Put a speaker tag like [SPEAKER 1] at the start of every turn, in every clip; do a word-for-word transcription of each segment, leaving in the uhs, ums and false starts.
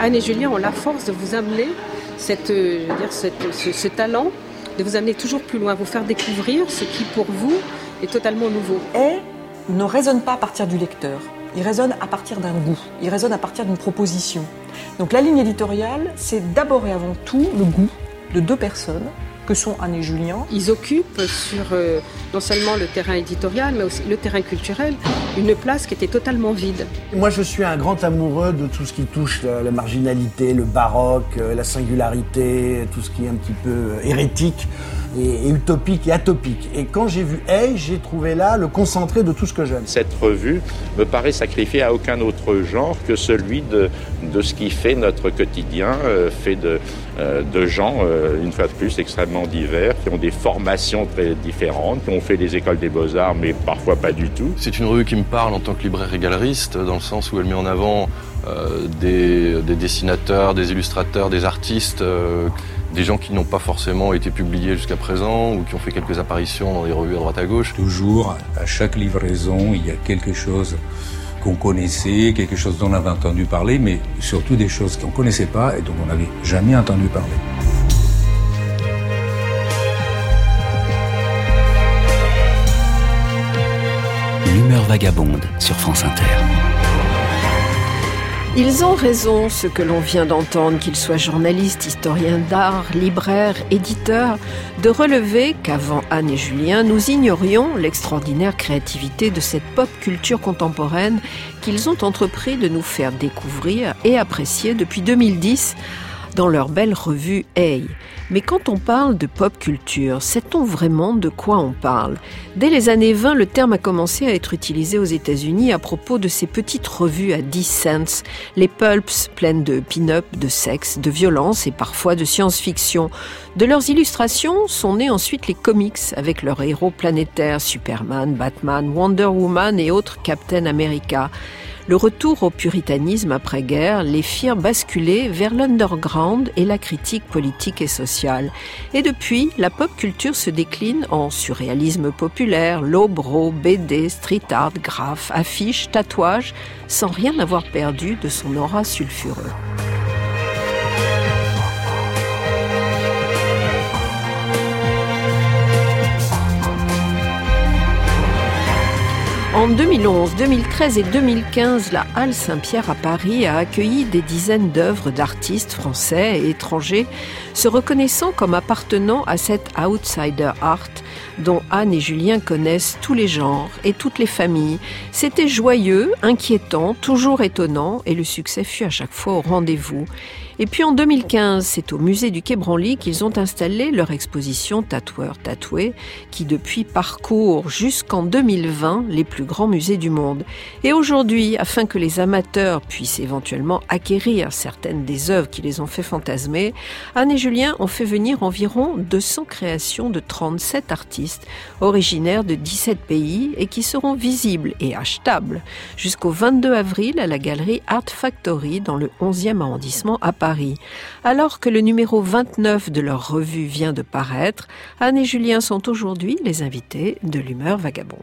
[SPEAKER 1] Anne et Julien ont la force de vous amener cette, je veux dire, cette, ce, ce talent, de vous amener toujours plus loin, vous faire découvrir ce qui pour vous est totalement nouveau.
[SPEAKER 2] Et ne résonne pas à partir du lecteur, il résonne à partir d'un goût, il résonne à partir d'une proposition. Donc la ligne éditoriale, c'est d'abord et avant tout le goût de deux personnes, que sont Anne et Julien.
[SPEAKER 1] Ils occupent sur euh, non seulement le terrain éditorial, mais aussi le terrain culturel, une place qui était totalement vide.
[SPEAKER 3] Moi, je suis un grand amoureux de tout ce qui touche la, la marginalité, le baroque, la singularité, tout ce qui est un petit peu hérétique et, et utopique et atopique. Et quand j'ai vu Hey, j'ai trouvé là le concentré de tout ce que j'aime.
[SPEAKER 4] Cette revue me paraît sacrifiée à aucun autre genre que celui de, de ce qui fait notre quotidien, euh, fait de, euh, de gens, euh, une fois de plus, extrêmement divers, qui ont des formations très différentes, qui ont fait les écoles des beaux-arts, mais parfois pas du tout.
[SPEAKER 5] C'est une revue qui me parle en tant que libraire et galeriste, dans le sens où elle met en avant euh, des, des dessinateurs, des illustrateurs, des artistes, euh, des gens qui n'ont pas forcément été publiés jusqu'à présent ou qui ont fait quelques apparitions dans des revues à droite à gauche.
[SPEAKER 6] Toujours, à chaque livraison, il y a quelque chose qu'on connaissait, quelque chose dont on avait entendu parler, mais surtout des choses qu'on ne connaissait pas et dont on n'avait jamais entendu parler.
[SPEAKER 7] L'humeur vagabonde sur France Inter.
[SPEAKER 8] Ils ont raison, ceux que l'on vient d'entendre, qu'ils soient journalistes, historiens d'art, libraires, éditeurs, de relever qu'avant Anne et Julien, nous ignorions l'extraordinaire créativité de cette pop culture contemporaine qu'ils ont entrepris de nous faire découvrir et apprécier depuis deux mille dix dans leur belle revue Hey. Mais quand on parle de pop culture, sait-on vraiment de quoi on parle ? Dès les années vingt, le terme a commencé à être utilisé aux États-Unis à propos de ces petites revues à dix cents, les pulps pleines de pin-up, de sexe, de violence et parfois de science-fiction. De leurs illustrations sont nés ensuite les comics avec leurs héros planétaires, Superman, Batman, Wonder Woman et autres Captain America. Le retour au puritanisme après-guerre les firent basculer vers l'underground et la critique politique et sociale. Et depuis, la pop culture se décline en surréalisme populaire, lowbrow, B D, street art, graphes, affiches, tatouages, sans rien avoir perdu de son aura sulfureux. En deux mille onze, deux mille treize et deux mille quinze, la Halle Saint-Pierre à Paris a accueilli des dizaines d'œuvres d'artistes français et étrangers se reconnaissant comme appartenant à cette outsider art dont Anne et Julien connaissent tous les genres et toutes les familles. C'était joyeux, inquiétant, toujours étonnant et le succès fut à chaque fois au rendez-vous. Et puis en deux mille quinze, c'est au musée du Quai Branly qu'ils ont installé leur exposition Tatoueurs tatoués, qui depuis parcourt jusqu'en deux mille vingt les plus grands musées du monde. Et aujourd'hui, afin que les amateurs puissent éventuellement acquérir certaines des œuvres qui les ont fait fantasmer, Anne et Julien ont fait venir environ deux cents créations de trente-sept artistes, originaires de dix-sept pays et qui seront visibles et achetables jusqu'au vingt-deux avril à la galerie Art Factory dans le onzième arrondissement à Paris. Alors que le numéro vingt-neuf de leur revue vient de paraître, Anne et Julien sont aujourd'hui les invités de l'humeur vagabonde.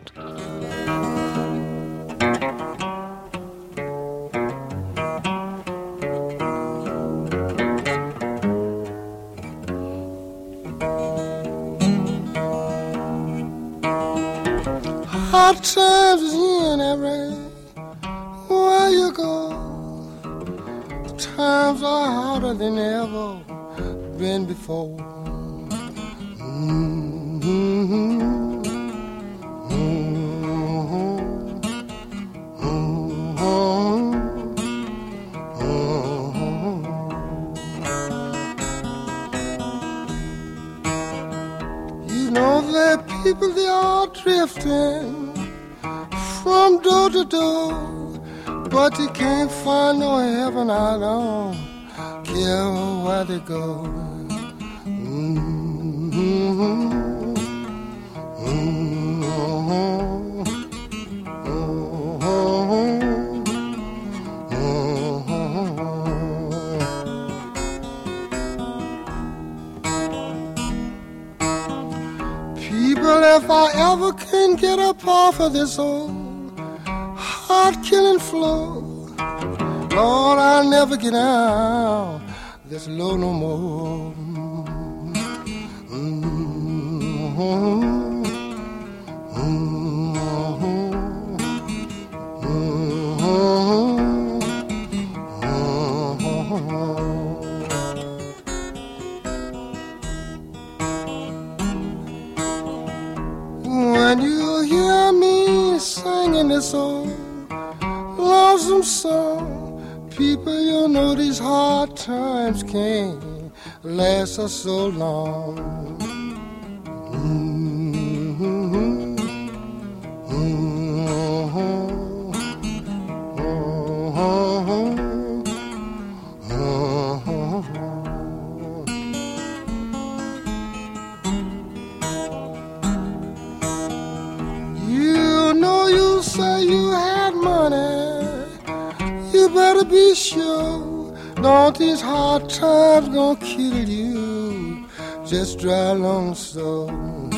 [SPEAKER 9] Hard times in every where you go. Times are harder than ever been before. Mm-hmm. Mm-hmm. Mm-hmm. You know there are people, they are drifting from door to door. But you can't find no heaven, I don't care where they go. Mm-hmm. Mm-hmm. Mm-hmm. People, if I ever can get up off of this old heart-killing flow, Lord, I'll never get down this low no more. Mm-hmm. When you hear me singing this old lonesome song, people, you know these hard times can't last us so long. Mm-hmm. Mm-hmm. You know you say you had money, you better be sure, don't these hard times gonna kill you, just drive along slow.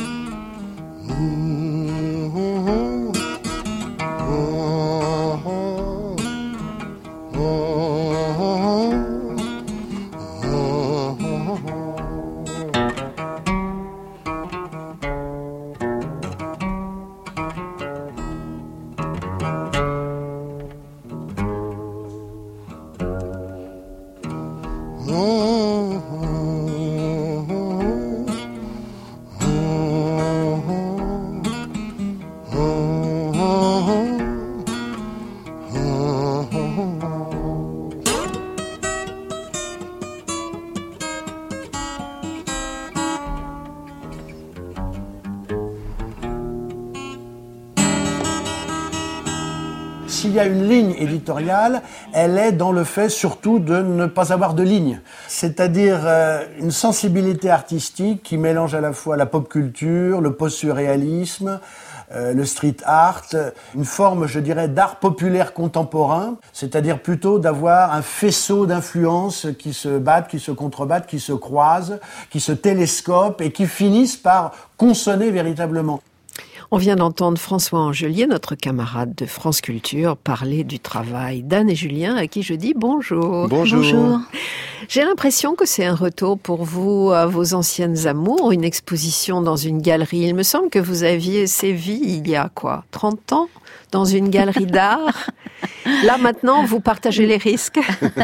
[SPEAKER 9] Mm-hmm.
[SPEAKER 3] S'il y a une ligne éditoriale, elle est dans le fait surtout de ne pas avoir de ligne. C'est-à-dire euh, une sensibilité artistique qui mélange à la fois la pop culture, le post-surréalisme, euh, le street art, une forme, je dirais, d'art populaire contemporain, c'est-à-dire plutôt d'avoir un faisceau d'influences qui se battent, qui se contrebattent, qui se croisent, qui se télescopent et qui finissent par consonner véritablement.
[SPEAKER 8] On vient d'entendre François Angelier, notre camarade de France Culture, parler du travail d'Anne et Julien, à qui je dis bonjour.
[SPEAKER 10] Bonjour. Bonjour.
[SPEAKER 8] J'ai l'impression que c'est un retour pour vous à vos anciennes amours, une exposition dans une galerie. Il me semble que vous aviez sévi il y a quoi, trente ans, dans une galerie d'art. Là, maintenant, vous partagez les risques.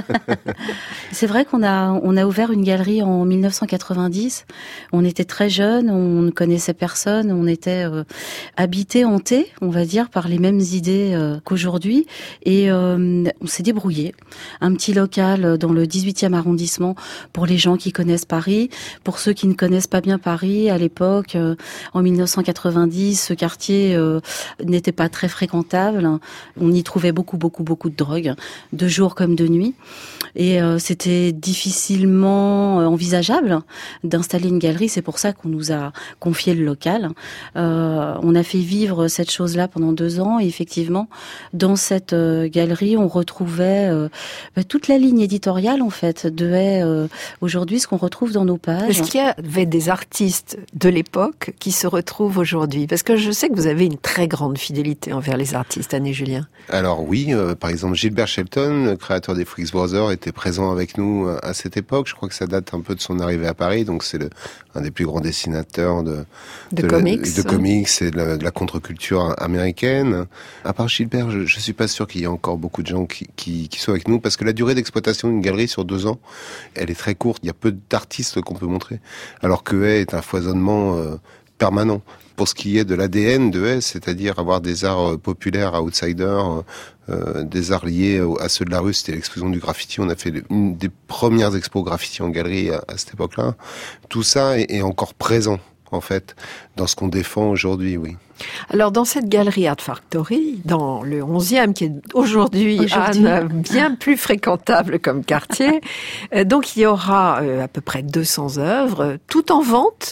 [SPEAKER 10] C'est vrai qu'on a, on a ouvert une galerie en mille neuf cent quatre-vingt-dix. On était très jeunes, on ne connaissait personne, on était euh, habités, hantés, on va dire, par les mêmes idées euh, qu'aujourd'hui. Et euh, on s'est débrouillé. Un petit local dans le dix-huitième arrondissement pour les gens qui connaissent Paris. Pour ceux qui ne connaissent pas bien Paris, à l'époque, euh, en mille neuf cent quatre-vingt-dix, ce quartier euh, n'était pas très fréquentable. On y trouvait beaucoup, beaucoup, beaucoup de drogue, de jour comme de nuit. Et euh, c'était difficilement envisageable d'installer une galerie. C'est pour ça qu'on nous a confié le local. Euh, on a fait vivre cette chose-là pendant deux ans. Et effectivement, dans cette euh, galerie, on retrouvait euh, bah, toute la ligne éditoriale, en fait, de euh, aujourd'hui, ce qu'on retrouve dans nos pages.
[SPEAKER 8] Est-ce qu'il y avait des artistes de l'époque qui se retrouvent aujourd'hui? Parce que je sais que vous avez une très grande fidélité envers les artistes, Anne et Julien.
[SPEAKER 11] Alors oui, euh, par exemple, Gilbert Shelton, le créateur des Freaks Brothers, était présent avec nous à cette époque. Je crois que ça date un peu de son arrivée à Paris. Donc c'est le, un des plus grands dessinateurs de,
[SPEAKER 8] de,
[SPEAKER 11] de,
[SPEAKER 8] comics.
[SPEAKER 11] La, de comics et de la, de la contre-culture américaine. À part Gilbert, je, je suis pas sûr qu'il y ait encore beaucoup de gens qui, qui, qui soient avec nous, parce que la durée d'exploitation d'une galerie sur deux ans, elle est très courte. Il y a peu d'artistes qu'on peut montrer, alors que Hay est un foisonnement euh, permanent. Pour ce qui est de l'A D N de Hay, c'est-à-dire avoir des arts euh, populaires, outsiders, euh, des arts liés à ceux de la rue, c'était l'explosion du graffiti. On a fait une des premières expos graffiti en galerie à, à cette époque-là. Tout ça est, est encore présent, en fait, dans ce qu'on défend aujourd'hui, oui.
[SPEAKER 8] Alors, dans cette galerie Art Factory, dans le onzième, qui est aujourd'hui, aujourd'hui. Anne, bien plus fréquentable comme quartier, euh, donc il y aura euh, à peu près deux cents œuvres, euh, toutes en vente.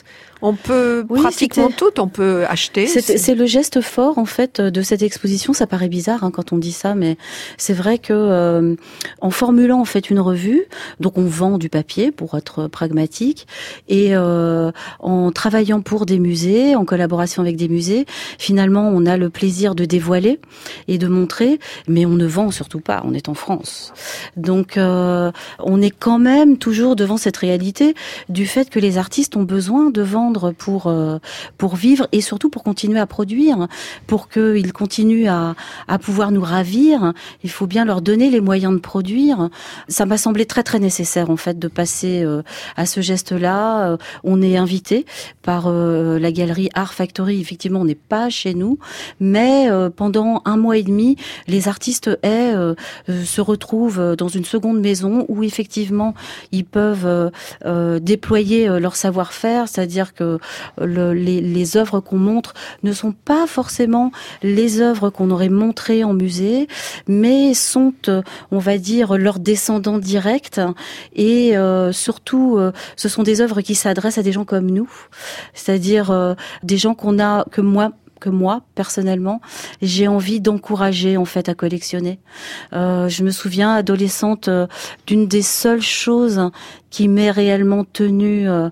[SPEAKER 8] On peut
[SPEAKER 10] Oui,
[SPEAKER 8] pratiquement
[SPEAKER 10] c'était-
[SPEAKER 8] tout, on peut acheter.
[SPEAKER 10] C'est,
[SPEAKER 8] c'est-
[SPEAKER 10] c'est le geste fort en fait de cette exposition. Ça paraît bizarre hein, quand on dit ça, mais c'est vrai que euh, en formulant en fait une revue, donc on vend du papier pour être pragmatique, et euh, en travaillant pour des musées, en collaboration avec des musées, finalement on a le plaisir de dévoiler et de montrer, mais on ne vend surtout pas. On est en France, donc euh, on est quand même toujours devant cette réalité du fait que les artistes ont besoin de vendre pour euh, pour vivre et surtout pour continuer à produire, pour qu'ils continuent à à pouvoir nous ravir. Il faut bien leur donner les moyens de produire. Ça m'a semblé très très nécessaire en fait de passer euh, à ce geste-là. Euh, on est invité par euh, la galerie Art Factory. Effectivement, on n'est pas chez nous, mais euh, pendant un mois et demi, les artistes ait, euh, euh, se retrouvent dans une seconde maison où effectivement ils peuvent euh, euh, déployer euh, leur savoir-faire, c'est-à-dire que le, les, les œuvres qu'on montre ne sont pas forcément les œuvres qu'on aurait montrées en musée, mais sont, euh, on va dire, leurs descendants directs. Et euh, surtout, euh, ce sont des œuvres qui s'adressent à des gens comme nous, c'est-à-dire euh, des gens qu'on a, que moi, que moi, personnellement, j'ai envie d'encourager en fait à collectionner. Euh, je me souviens, adolescente, euh, d'une des seules choses qui m'est réellement tenue euh,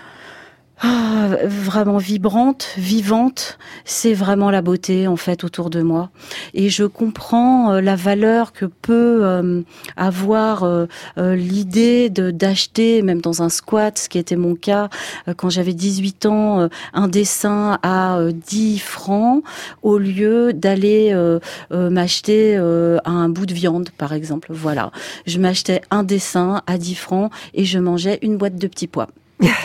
[SPEAKER 10] Ah, vraiment vibrante, vivante, c'est vraiment la beauté en fait autour de moi. Et je comprends euh, la valeur que peut euh, avoir euh, euh, l'idée de d'acheter, même dans un squat, ce qui était mon cas euh, quand j'avais dix-huit ans, euh, un dessin à euh, dix francs au lieu d'aller euh, euh, m'acheter euh, un bout de viande par exemple. Voilà, je m'achetais un dessin à dix francs et je mangeais une boîte de petits pois.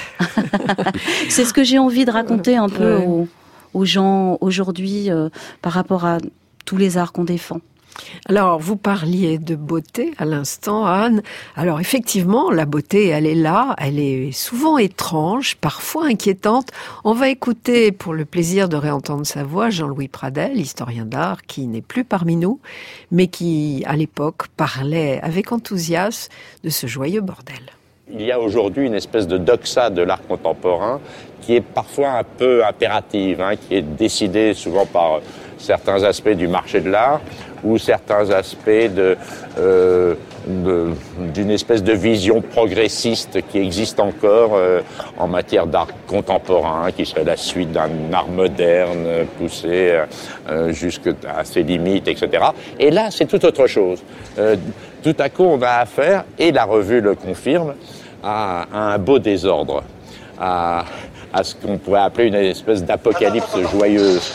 [SPEAKER 10] C'est ce que j'ai envie de raconter un peu
[SPEAKER 8] Ouais.
[SPEAKER 10] aux, aux gens aujourd'hui euh, par rapport à tous les arts qu'on défend.
[SPEAKER 8] Alors, vous parliez de beauté à l'instant, Anne. Alors, effectivement, la beauté, elle est là, elle est souvent étrange, parfois inquiétante. On va écouter, pour le plaisir de réentendre sa voix, Jean-Louis Pradel, historien d'art, qui n'est plus parmi nous, mais qui, à l'époque, parlait avec enthousiasme de ce joyeux bordel.
[SPEAKER 4] Il y a aujourd'hui une espèce de doxa de l'art contemporain qui est parfois un peu impérative, hein, qui est décidée souvent par certains aspects du marché de l'art ou certains aspects de, euh, de, d'une espèce de vision progressiste qui existe encore euh, en matière d'art contemporain, qui serait la suite d'un art moderne poussé euh, jusqu'à ses limites, et cetera. Et là, c'est tout autre chose. Euh, tout à coup, on a affaire, et la revue le confirme, à, à un beau désordre, à, à ce qu'on pourrait appeler une espèce d'apocalypse joyeuse.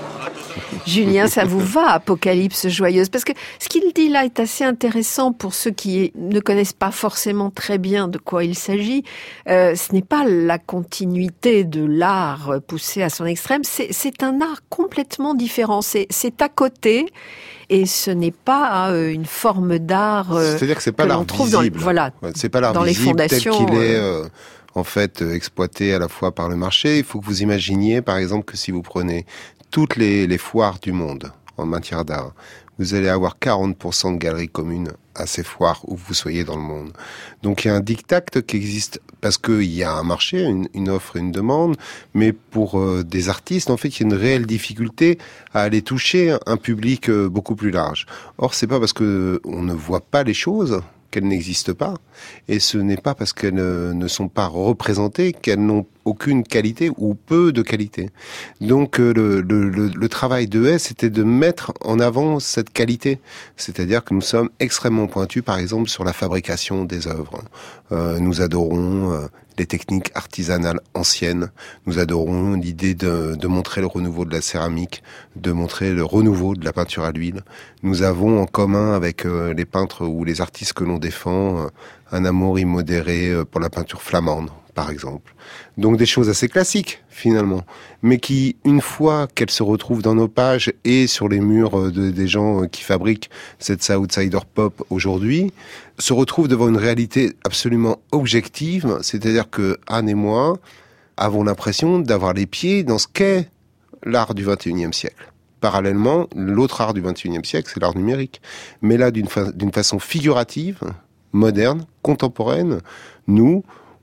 [SPEAKER 8] Julien, ça vous va, Apocalypse joyeuse? Parce que ce qu'il dit là est assez intéressant pour ceux qui ne connaissent pas forcément très bien de quoi il s'agit. Euh, ce n'est pas la continuité de l'art poussé à son extrême, c'est, c'est un art complètement différent. C'est, c'est à côté et ce n'est pas euh, une forme d'art euh,
[SPEAKER 11] C'est-à-dire que c'est pas
[SPEAKER 8] que
[SPEAKER 11] l'art
[SPEAKER 8] l'on trouve dans,
[SPEAKER 11] visible.
[SPEAKER 8] voilà,
[SPEAKER 11] Ouais, c'est pas l'art
[SPEAKER 8] dans les
[SPEAKER 11] visible tel
[SPEAKER 8] fondations.
[SPEAKER 11] qu'il est
[SPEAKER 8] euh,
[SPEAKER 11] euh, en fait euh, exploité à la fois par le marché. Il faut que vous imaginiez, par exemple, que si vous prenez toutes les, les foires du monde en matière d'art, vous allez avoir quarante pour cent de galeries communes à ces foires où vous soyez dans le monde. Donc il y a un diktat qui existe parce qu'il y a un marché, une, une offre et une demande, mais pour euh, des artistes, en fait, il y a une réelle difficulté à aller toucher un public euh, beaucoup plus large. Or, c'est pas parce que on ne voit pas les choses qu'elles n'existent pas, et ce n'est pas parce qu'elles ne, ne sont pas représentées qu'elles n'ont aucune qualité ou peu de qualité. Donc euh, le, le, le, le travail de Haye, c'était de mettre en avant cette qualité, c'est-à-dire que nous sommes extrêmement pointus, par exemple, sur la fabrication des œuvres. Euh, nous adorons euh, les techniques artisanales anciennes, nous adorons l'idée de, de montrer le renouveau de la céramique, de montrer le renouveau de la peinture à l'huile. Nous avons en commun avec euh, les peintres ou les artistes que l'on défend euh, un amour immodéré euh, pour la peinture flamande, par exemple. Donc des choses assez classiques, finalement, mais qui, une fois qu'elles se retrouvent dans nos pages et sur les murs de, des gens qui fabriquent cette outsider pop aujourd'hui, se retrouvent devant une réalité absolument objective, c'est-à-dire que Anne et moi avons l'impression d'avoir les pieds dans ce qu'est l'art du vingt et unième siècle. Parallèlement, l'autre art du vingt et unième siècle, c'est l'art numérique. Mais là, d'une, fa- d'une façon figurative, moderne, contemporaine, nous,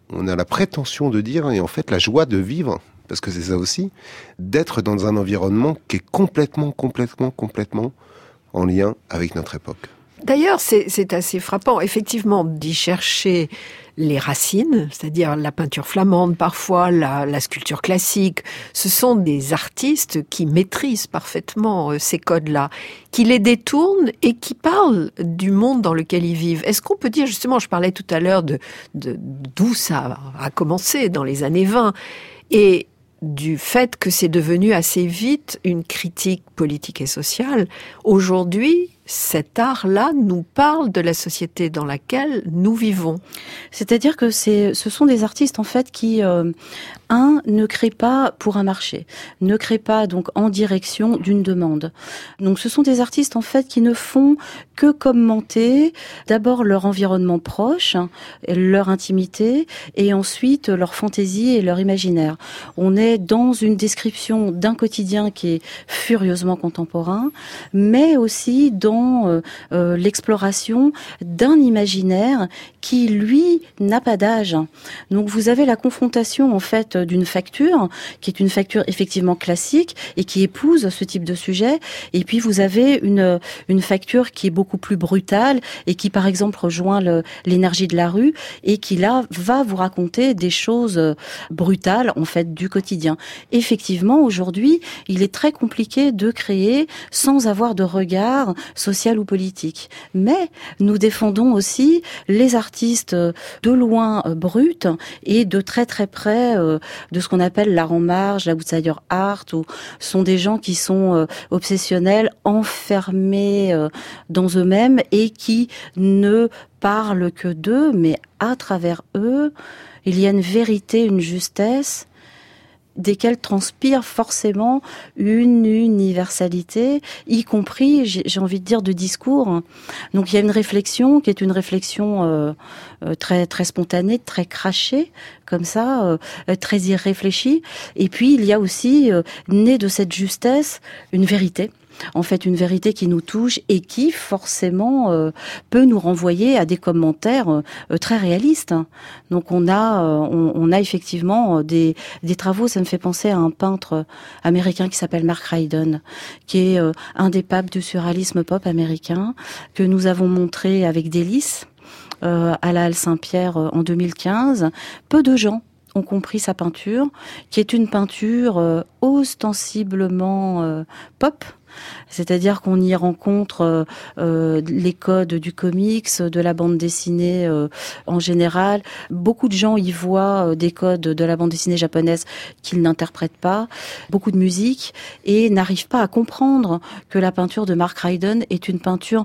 [SPEAKER 11] on a la prétention de dire, et en fait la joie de vivre, parce que c'est ça aussi, d'être dans un environnement qui est complètement, complètement, complètement en lien avec notre époque.
[SPEAKER 8] D'ailleurs, c'est, c'est assez frappant, effectivement, d'y chercher les racines, c'est-à-dire la peinture flamande parfois, la, la sculpture classique. Ce sont des artistes qui maîtrisent parfaitement euh, ces codes-là, qui les détournent et qui parlent du monde dans lequel ils vivent. Est-ce qu'on peut dire, justement, je parlais tout à l'heure de, de d'où ça a commencé dans les années vingt, et du fait que c'est devenu assez vite une critique politique et sociale. Aujourd'hui, cet art-là nous parle de la société dans laquelle nous vivons.
[SPEAKER 10] C'est-à-dire que c'est, ce sont des artistes en fait qui, euh, un, ne créent pas pour un marché, ne créent pas donc en direction d'une demande. Donc ce sont des artistes en fait qui ne font que commenter d'abord leur environnement proche, leur intimité, et ensuite leur fantaisie et leur imaginaire. On est dans une description d'un quotidien qui est furieusement contemporain, mais aussi dans Euh, euh, l'exploration d'un imaginaire qui, lui, n'a pas d'âge. Donc vous avez la confrontation en fait d'une facture, qui est une facture effectivement classique et qui épouse ce type de sujet, et puis vous avez une, une facture qui est beaucoup plus brutale et qui par exemple rejoint le, l'énergie de la rue et qui là va vous raconter des choses brutales en fait du quotidien. Effectivement, aujourd'hui, il est très compliqué de créer sans avoir de regard social ou politique. Mais nous défendons aussi les artistes de loin euh, bruts et de très très près euh, de ce qu'on appelle l'art en marge, l'outsider art, où sont des gens qui sont euh, obsessionnels, enfermés euh, dans eux-mêmes et qui ne parlent que d'eux, mais à travers eux, il y a une vérité, une justesse desquels transpire forcément une universalité, y compris, j'ai, j'ai envie de dire, de discours. Donc il y a une réflexion qui est une réflexion euh, euh, très très spontanée, très crachée, comme ça, euh, très irréfléchie. Et puis il y a aussi, euh, né de cette justesse, une vérité. En fait, une vérité qui nous touche et qui, forcément, euh, peut nous renvoyer à des commentaires euh, très réalistes. Donc, on a, euh, on, on a effectivement des, des travaux. Ça me fait penser à un peintre américain qui s'appelle Mark Ryden, qui est euh, un des papes du surréalisme pop américain, que nous avons montré avec délice euh, à la Halle Saint-Pierre euh, en deux mille quinze. Peu de gens ont compris sa peinture, qui est une peinture euh, ostensiblement euh, pop. C'est-à-dire qu'on y rencontre euh, les codes du comics, de la bande dessinée euh, en général. Beaucoup de gens y voient euh, des codes de la bande dessinée japonaise qu'ils n'interprètent pas, beaucoup de musique, et n'arrivent pas à comprendre que la peinture de Mark Ryden est une peinture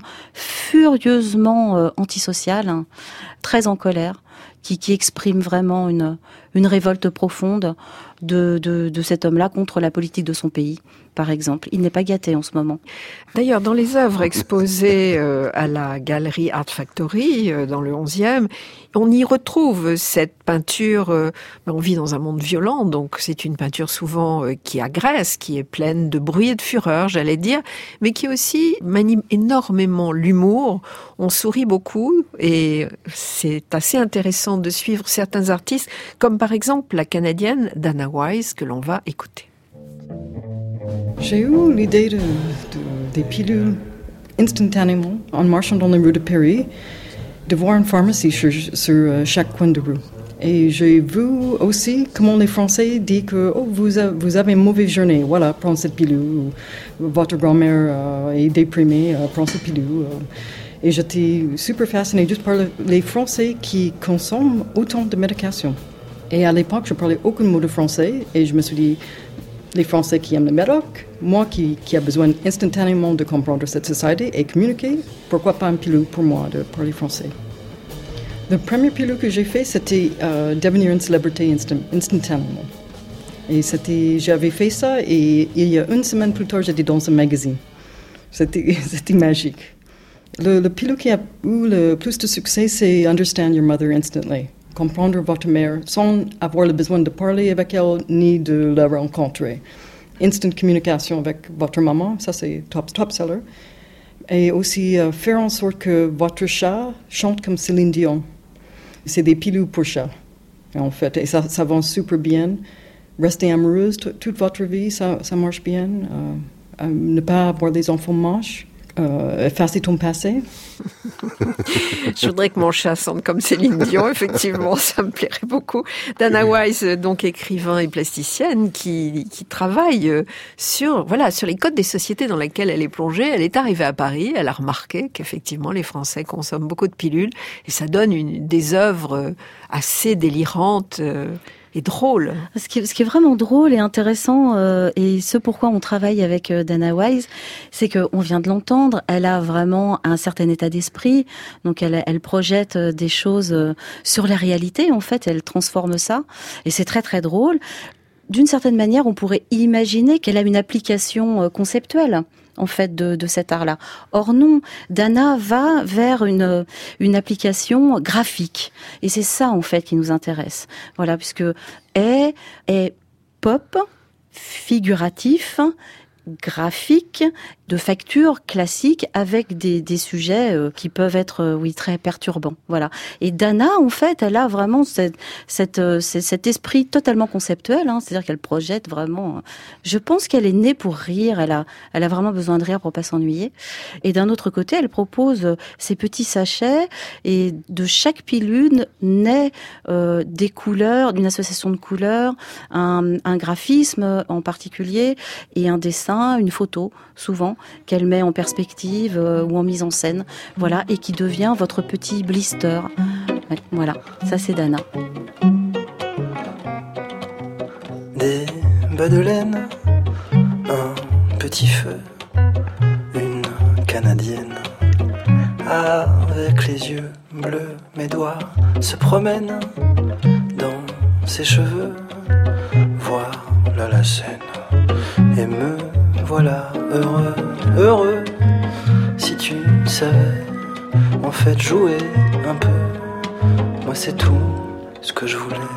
[SPEAKER 10] furieusement euh, antisociale, hein, très en colère, qui, qui exprime vraiment une, une révolte profonde de, de, de cet homme-là contre la politique de son pays, par exemple. Il n'est pas gâté en ce moment.
[SPEAKER 8] D'ailleurs, dans les œuvres exposées euh, à la galerie Art Factory, euh, dans le onzième, on y retrouve cette peinture. Euh, on vit dans un monde violent, donc c'est une peinture souvent euh, qui agresse, qui est pleine de bruit et de fureur, j'allais dire, mais qui aussi manie énormément l'humour. On sourit beaucoup et c'est assez intéressant de suivre certains artistes, comme par exemple la Canadienne Dana Wise, que l'on va écouter.
[SPEAKER 12] J'ai eu l'idée de, de, des pilules instantanément en marchant dans les rues de Paris, de voir une pharmacie sur, sur chaque coin de rue. Et j'ai vu aussi comment les Français disent que oh, vous, a, vous avez une mauvaise journée, voilà, prends cette pilule. Votre grand-mère euh, est déprimée, euh, prends cette pilule. Euh. Et j'étais super fascinée juste par le, les Français qui consomment autant de médication. Et à l'époque, je parlais aucun mot de français et je me suis dit, les Français qui aiment le Médoc, moi qui, qui a besoin instantanément de comprendre cette société et communiquer, pourquoi pas une pilule pour moi de parler français. La première pilule que j'ai fait, c'était euh, devenir une célébrité instant, instantanément. Et c'était, j'avais fait ça et il y a une semaine plus tard, j'étais dans un magazine. C'était, c'était magique. Le, le pilule qui a eu le plus de succès, c'est Understand Your Mother Instantly. Comprendre votre mère sans avoir le besoin de parler avec elle ni de la rencontrer. Instant communication avec votre maman, ça c'est top, top seller. Et aussi euh, faire en sorte que votre chat chante comme Céline Dion. C'est des pilules pour chat. en fait, et ça, ça va super bien. Rester amoureuse t- toute votre vie, ça, ça marche bien. Euh, euh, ne pas avoir des enfants moches. Euh, effacer ton passé.
[SPEAKER 8] Je voudrais que mon chat sente comme Céline Dion, effectivement, ça me plairait beaucoup. Dana Wise, donc écrivain et plasticienne, qui, qui travaille sur, voilà, sur les codes des sociétés dans lesquelles elle est plongée. Elle est arrivée à Paris, elle a remarqué qu'effectivement les Français consomment beaucoup de pilules et ça donne une, des œuvres assez délirantes. Euh, Et drôle.
[SPEAKER 10] Ce qui, ce qui est vraiment drôle et intéressant, euh, et ce pourquoi on travaille avec euh, Dana Wise, c'est qu'on vient de l'entendre, elle a vraiment un certain état d'esprit, donc elle, elle projette des choses euh, sur la réalité, en fait, elle transforme ça, et c'est très très drôle. D'une certaine manière, on pourrait imaginer qu'elle a une application euh, conceptuelle, en fait, de, de cet art-là. Or non, Dana va vers une, une application graphique. Et c'est ça, en fait, qui nous intéresse. Voilà, puisque est, est pop, figuratif, graphique, de facture classique avec des, des sujets euh, qui peuvent être, euh, oui, très perturbants. Voilà. Et Dana, en fait, elle a vraiment cette, cette, euh, cet esprit totalement conceptuel, hein, c'est-à-dire qu'elle projette vraiment. Euh, je pense qu'elle est née pour rire. Elle a, elle a vraiment besoin de rire pour pas s'ennuyer. Et d'un autre côté, elle propose euh, ces petits sachets et de chaque pilule naît euh, des couleurs, d'une association de couleurs, un, un graphisme en particulier et un dessin, une photo, souvent, qu'elle met en perspective euh, ou en mise en scène, voilà, et qui devient votre petit blister. Ouais, voilà, ça c'est Dana.
[SPEAKER 13] Des bas de laine, un petit feu, une canadienne, avec les yeux bleus, mes doigts se promènent dans ses cheveux, voilà la scène, et me voilà heureux, heureux. Si tu savais, en fait jouer un peu, moi c'est tout ce que je voulais.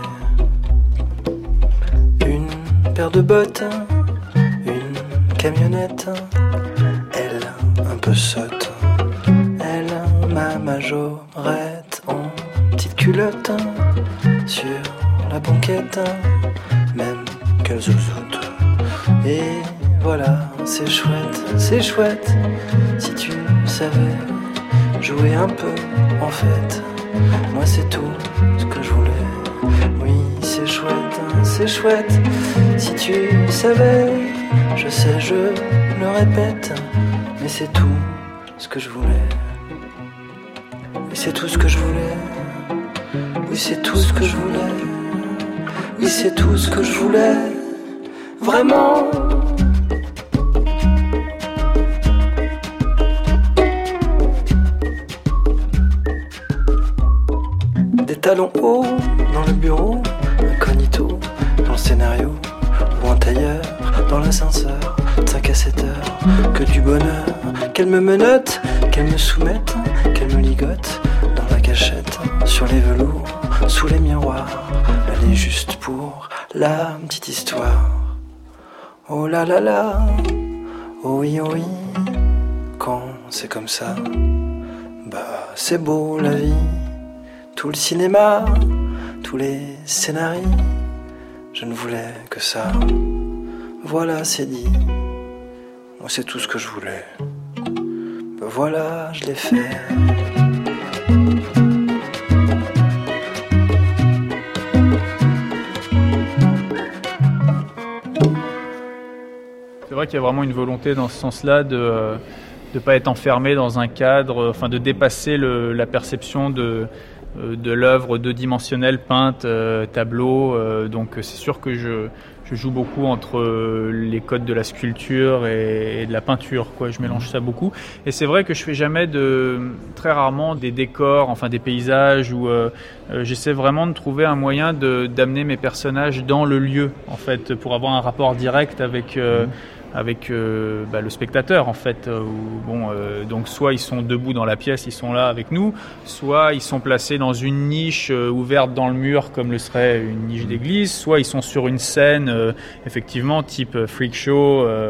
[SPEAKER 13] Une paire de bottes, une camionnette, elle un peu sotte, elle ma majorette en petite culotte, sur la banquette, même qu'elle zozoute. Et voilà, c'est chouette, c'est chouette. Si tu savais jouer un peu, en fait, moi c'est tout ce que je voulais. Oui, c'est chouette, c'est chouette. Si tu savais, je sais, je le répète, mais c'est tout ce que je voulais. Oui, c'est tout ce que je voulais. Oui, c'est tout ce que je voulais. Oui, c'est tout ce que je voulais. Vraiment. Talons hauts dans le bureau, incognito dans le scénario, ou un tailleur dans l'ascenseur, de cinq à sept heures, que du bonheur, qu'elle me menotte, qu'elle me soumette, qu'elle me ligote, dans la cachette, sur les velours, sous les miroirs, elle est juste pour la petite histoire. Oh là là là, oh oui oh oui, quand c'est comme ça, bah c'est beau la vie. Tout le cinéma, tous les scénarios, je ne voulais que ça. Voilà, c'est dit. Moi, c'est tout ce que je voulais. Ben voilà, je l'ai fait.
[SPEAKER 14] C'est vrai qu'il y a vraiment une volonté dans ce sens-là de ne pas être enfermé dans un cadre, enfin de dépasser le, la perception de de l'œuvre deux dimensionnelle peinte, euh, tableau, euh, donc c'est sûr que je, je joue beaucoup entre euh, les codes de la sculpture et, et de la peinture, quoi. Je mélange ça beaucoup, et c'est vrai que je fais jamais de, très rarement des décors, enfin des paysages, où euh, euh, j'essaie vraiment de trouver un moyen de, d'amener mes personnages dans le lieu, en fait, pour avoir un rapport direct avec euh, mmh. avec euh, bah, le spectateur en fait, euh, où, bon, euh, donc soit ils sont debout dans la pièce, ils sont là avec nous, soit ils sont placés dans une niche euh, ouverte dans le mur comme le serait une niche d'église, soit ils sont sur une scène euh, effectivement type freak show, euh,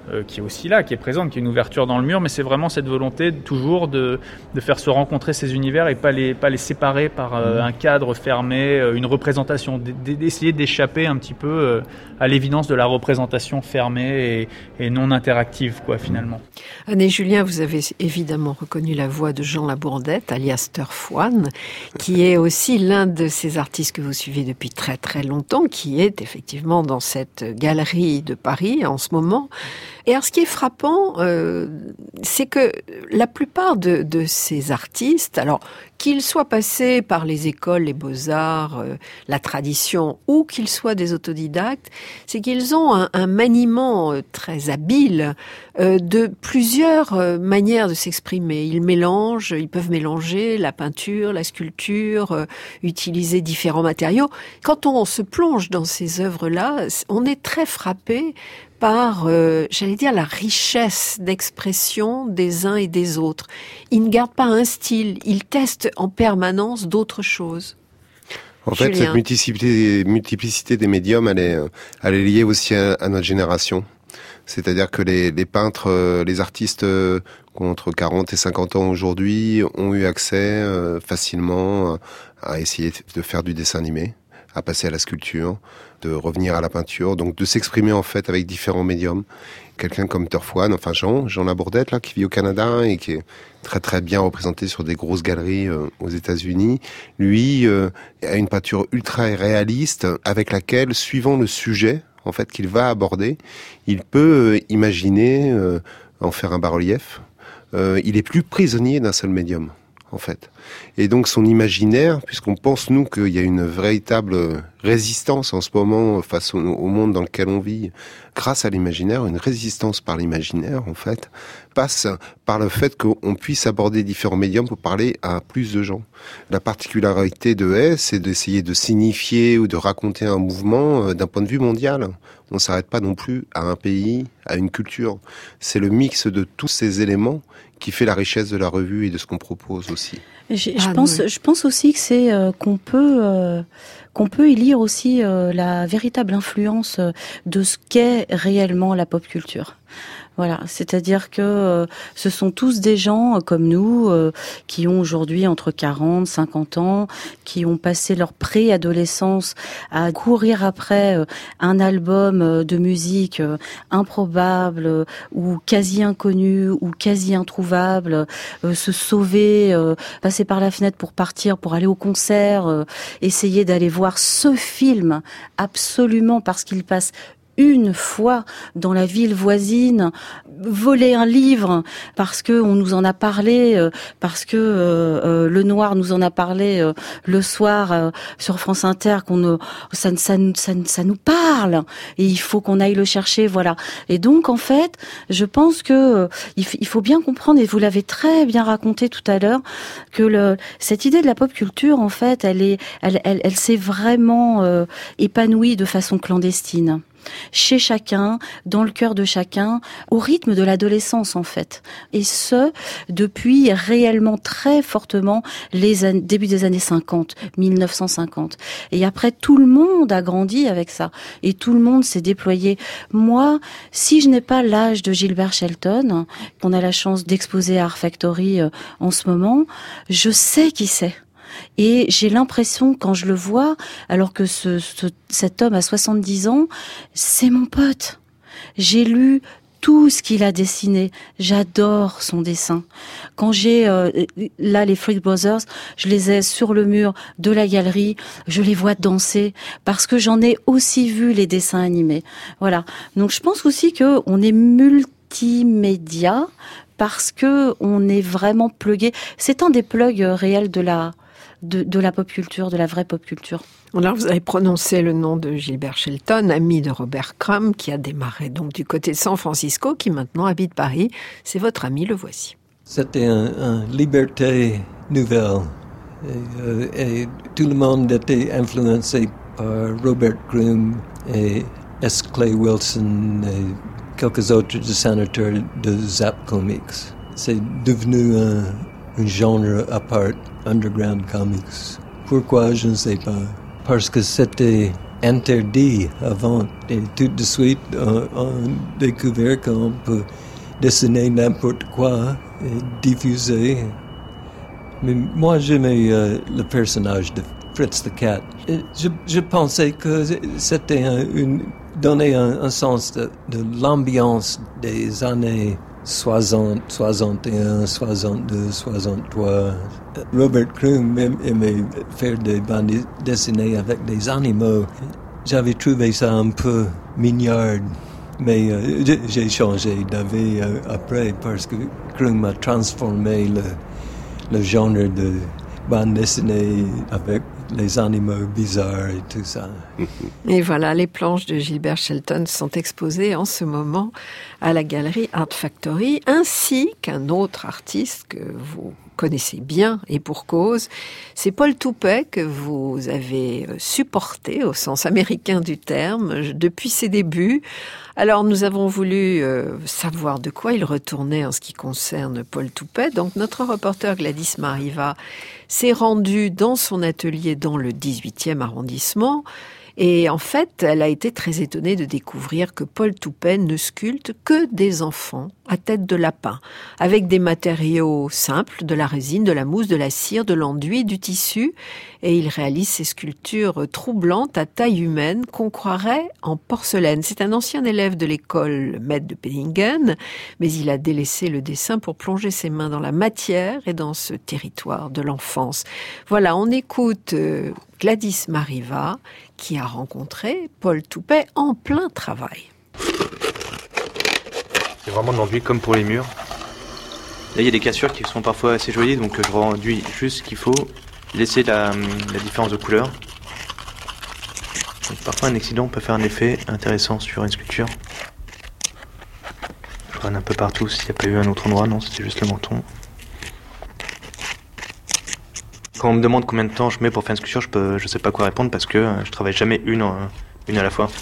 [SPEAKER 14] euh, qui est aussi là, qui est présente, qui est une ouverture dans le mur, mais c'est vraiment cette volonté de, toujours de, de faire se rencontrer ces univers et pas les, pas les séparer par euh, un cadre fermé, euh, une représentation, d'essayer d'échapper un petit peu euh, à l'évidence de la représentation fermée et, et non interactive, quoi, finalement.
[SPEAKER 8] Anne et Julien, vous avez évidemment reconnu la voix de Jean Labourdette, alias Turf One, qui est aussi l'un de ces artistes que vous suivez depuis très très longtemps, qui est effectivement dans cette galerie de Paris en ce moment. Et alors, ce qui est frappant, euh, c'est que la plupart de, de ces artistes, alors qu'ils soient passés par les écoles, les beaux-arts, euh, la tradition, ou qu'ils soient des autodidactes, c'est qu'ils ont un, un maniement euh, très habile euh, de plusieurs euh, manières de s'exprimer. Ils mélangent, ils peuvent mélanger la peinture, la sculpture, euh, utiliser différents matériaux. Quand on se plonge dans ces œuvres-là, on est très frappé par, euh, j'allais dire, la richesse d'expression des uns et des autres. Ils ne gardent pas un style, ils testent en permanence d'autres choses.
[SPEAKER 11] En fait,
[SPEAKER 8] Julien.
[SPEAKER 11] cette multiplicité, multiplicité des médiums, elle est, elle est liée aussi à, à notre génération. C'est-à-dire que les, les peintres, les artistes qui ont entre quarante et cinquante ans aujourd'hui ont eu accès euh, facilement à essayer de faire du dessin animé, à passer à la sculpture, de revenir à la peinture, donc de s'exprimer en fait avec différents médiums. Quelqu'un comme Turf One, enfin Jean, Jean Labourdette, là, qui vit au Canada et qui est très très bien représenté sur des grosses galeries euh, aux États-Unis, lui euh, a une peinture ultra réaliste avec laquelle, suivant le sujet en fait qu'il va aborder, il peut euh, imaginer euh, en faire un bas-relief. Euh, il est plus prisonnier d'un seul médium, en fait. Et donc son imaginaire, puisqu'on pense nous qu'il y a une véritable résistance en ce moment face au, au monde dans lequel on vit, grâce à l'imaginaire, une résistance par l'imaginaire en fait, passe par le fait qu'on puisse aborder différents médiums pour parler à plus de gens. La particularité de Haye, c'est d'essayer de signifier ou de raconter un mouvement d'un point de vue mondial. On ne s'arrête pas non plus à un pays, à une culture. C'est le mix de tous ces éléments qui fait la richesse de la revue et de ce qu'on propose aussi.
[SPEAKER 10] Je,
[SPEAKER 8] Ah,
[SPEAKER 10] je pense,
[SPEAKER 8] oui.
[SPEAKER 10] je pense aussi que c'est euh, qu'on peut euh, qu'on peut y lire aussi euh, la véritable influence euh, de ce qu'est réellement la pop culture. Voilà, c'est-à-dire que euh, ce sont tous des gens euh, comme nous euh, qui ont aujourd'hui entre quarante, cinquante ans, qui ont passé leur préadolescence à courir après euh, un album euh, de musique euh, improbable euh, ou quasi inconnu ou quasi introuvable, euh, se sauver, euh, passer par la fenêtre pour partir, pour aller au concert, euh, essayer d'aller voir ce film absolument parce qu'il passe une fois dans la ville voisine, voler un livre parce que on nous en a parlé, euh, parce que euh, euh, Le Noir nous en a parlé euh, le soir euh, sur France Inter, qu'on ne, ça, ça, ça, ça nous parle et il faut qu'on aille le chercher, voilà. Et donc en fait, je pense que euh, il, f- il faut bien comprendre, et vous l'avez très bien raconté tout à l'heure, que le, cette idée de la pop culture, en fait, elle est, elle, elle, elle s'est vraiment euh, épanouie de façon clandestine. Chez chacun, dans le cœur de chacun, au rythme de l'adolescence en fait. Et ce, depuis réellement très fortement les an- début des années cinquante, mille neuf cent cinquante. Et après, tout le monde a grandi avec ça. Et tout le monde s'est déployé. Moi, si je n'ai pas l'âge de Gilbert Shelton, qu'on a la chance d'exposer à Art Factory euh, en ce moment, je sais qui c'est. Et j'ai l'impression, quand je le vois, alors que ce, ce, cet homme a soixante-dix ans, c'est mon pote. J'ai lu tout ce qu'il a dessiné. J'adore son dessin. Quand j'ai, euh, là, les Freak Brothers, je les ai sur le mur de la galerie, je les vois danser, parce que j'en ai aussi vu les dessins animés. Voilà. Donc je pense aussi que on est multimédia, parce que on est vraiment plugué. C'est un des plugs réels de la De, de la pop culture, de la vraie pop culture.
[SPEAKER 8] Alors, vous avez prononcé le nom de Gilbert Shelton, ami de Robert Crumb, qui a démarré donc du côté de San Francisco, qui maintenant habite Paris. C'est votre ami, le voici.
[SPEAKER 15] C'était un, un liberté nouvelle. Et, euh, et tout le monde était influencé par Robert Crumb et S. Clay Wilson et quelques autres dessinateurs de Zap Comics. C'est devenu un, un genre à part, underground comics. Pourquoi, je ne sais pas. Parce que c'était interdit avant. Et tout de suite, on, on a découvert qu'on peut dessiner n'importe quoi et diffuser. Mais moi, j'aimais euh, le personnage de Fritz the Cat. Et je, je pensais que c'était un, une, donner un, un sens de, de l'ambiance des années soixante, soixante et un, soixante-deux, soixante-trois. Robert Crumb aimait faire des bandes dessinées avec des animaux. J'avais trouvé ça un peu mignard, mais euh, j'ai changé d'avis euh, après parce que Crumb a transformé le, le genre de bande dessinée avec les animaux bizarres et tout ça.
[SPEAKER 8] Et voilà, les planches de Gilbert Shelton sont exposées en ce moment à la galerie Art Factory, ainsi qu'un autre artiste que vous connaissez bien et pour cause, c'est Paul Toupet que vous avez supporté au sens américain du terme depuis ses débuts. Alors nous avons voulu euh, savoir de quoi il retournait en ce qui concerne Paul Toupet. Donc notre reporter Gladys Mariva s'est rendue dans son atelier dans le dix-huitième arrondissement. Et en fait, elle a été très étonnée de découvrir que Paul Toupet ne sculpte que des enfants à tête de lapin, avec des matériaux simples, de la résine, de la mousse, de la cire, de l'enduit, du tissu. Et il réalise ces sculptures troublantes à taille humaine qu'on croirait en porcelaine. C'est un ancien élève de l'école Maître de Penningen, mais il a délaissé le dessin pour plonger ses mains dans la matière et dans ce territoire de l'enfance. Voilà, on écoute Gladys Mariva, qui a rencontré Paul Toupet en plein travail.
[SPEAKER 16] C'est vraiment de l'enduit comme pour les murs. Là, il y a des cassures qui sont parfois assez jolies, donc je renduis juste ce qu'il faut, laisser la, la différence de couleur. Donc, parfois, un accident peut faire un effet intéressant sur une sculpture. Je regarde un peu partout s'il n'y a pas eu un autre endroit. Non, c'était juste le menton. Quand on me demande combien de temps je mets pour faire une sculpture, je peux, je sais pas quoi répondre parce que je travaille jamais une, une à la fois.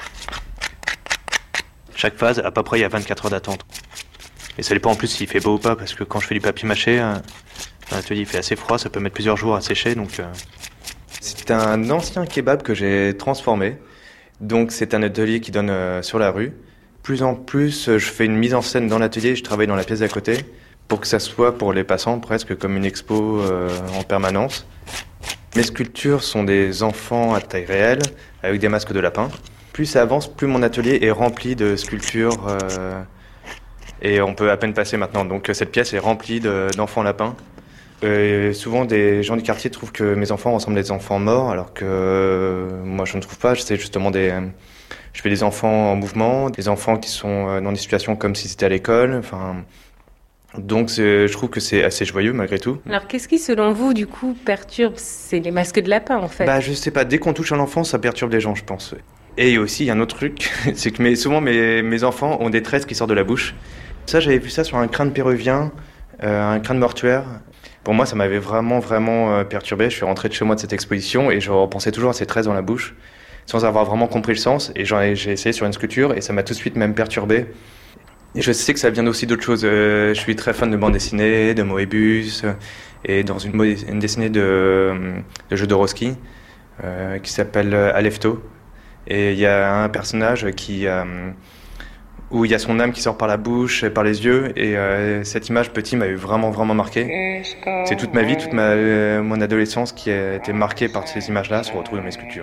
[SPEAKER 16] Chaque phase, à peu près, il y a vingt-quatre heures d'attente. Et ça dépend en plus s'il fait beau ou pas, parce que quand je fais du papier mâché, l'atelier il fait assez froid, ça peut mettre plusieurs jours à sécher, donc... Euh... C'est un ancien kebab que j'ai transformé. Donc c'est un atelier qui donne euh, sur la rue. Plus en plus, je fais une mise en scène dans l'atelier, je travaille dans la pièce d'à côté, pour que ça soit pour les passants presque comme une expo euh, en permanence. Mes sculptures sont des enfants à taille réelle, avec des masques de lapin. Plus ça avance, plus mon atelier est rempli de sculptures, euh, et on peut à peine passer maintenant. Donc cette pièce est remplie de, d'enfants lapins. Euh, souvent, des gens du quartier trouvent que mes enfants ressemblent à des enfants morts, alors que euh, moi je ne trouve pas. C'est justement des... Euh, je fais des enfants en mouvement, des enfants qui sont dans des situations comme si c'était à l'école, enfin... Donc je trouve que c'est assez joyeux malgré tout.
[SPEAKER 1] Alors qu'est-ce qui selon vous du coup perturbe? C'est les masques de lapin en fait.
[SPEAKER 16] Bah je sais pas, dès qu'on touche un enfant ça perturbe les gens je pense. Et aussi il y a un autre truc, c'est que mes, souvent mes, mes enfants ont des tresses qui sortent de la bouche. Ça j'avais vu ça sur un crâne péruvien, euh, un crâne mortuaire. Pour moi ça m'avait vraiment vraiment euh, perturbé. Je suis rentré de chez moi de cette exposition et je repensais toujours à ces tresses dans la bouche sans avoir vraiment compris le sens. Et j'en ai, j'ai essayé sur une sculpture et ça m'a tout de suite même perturbé. Et je sais que ça vient aussi d'autres choses. Euh, je suis très fan de bande dessinée, de Moebius, euh, et dans une, une dessinée de, de Jodorowsky euh, qui s'appelle Alefto. Et il y a un personnage qui, euh, où il y a son âme qui sort par la bouche, par les yeux. Et euh, cette image petit m'a vraiment vraiment marqué. C'est toute ma vie, toute ma, euh, mon adolescence qui a été marquée par ces images-là se retrouve dans mes sculptures.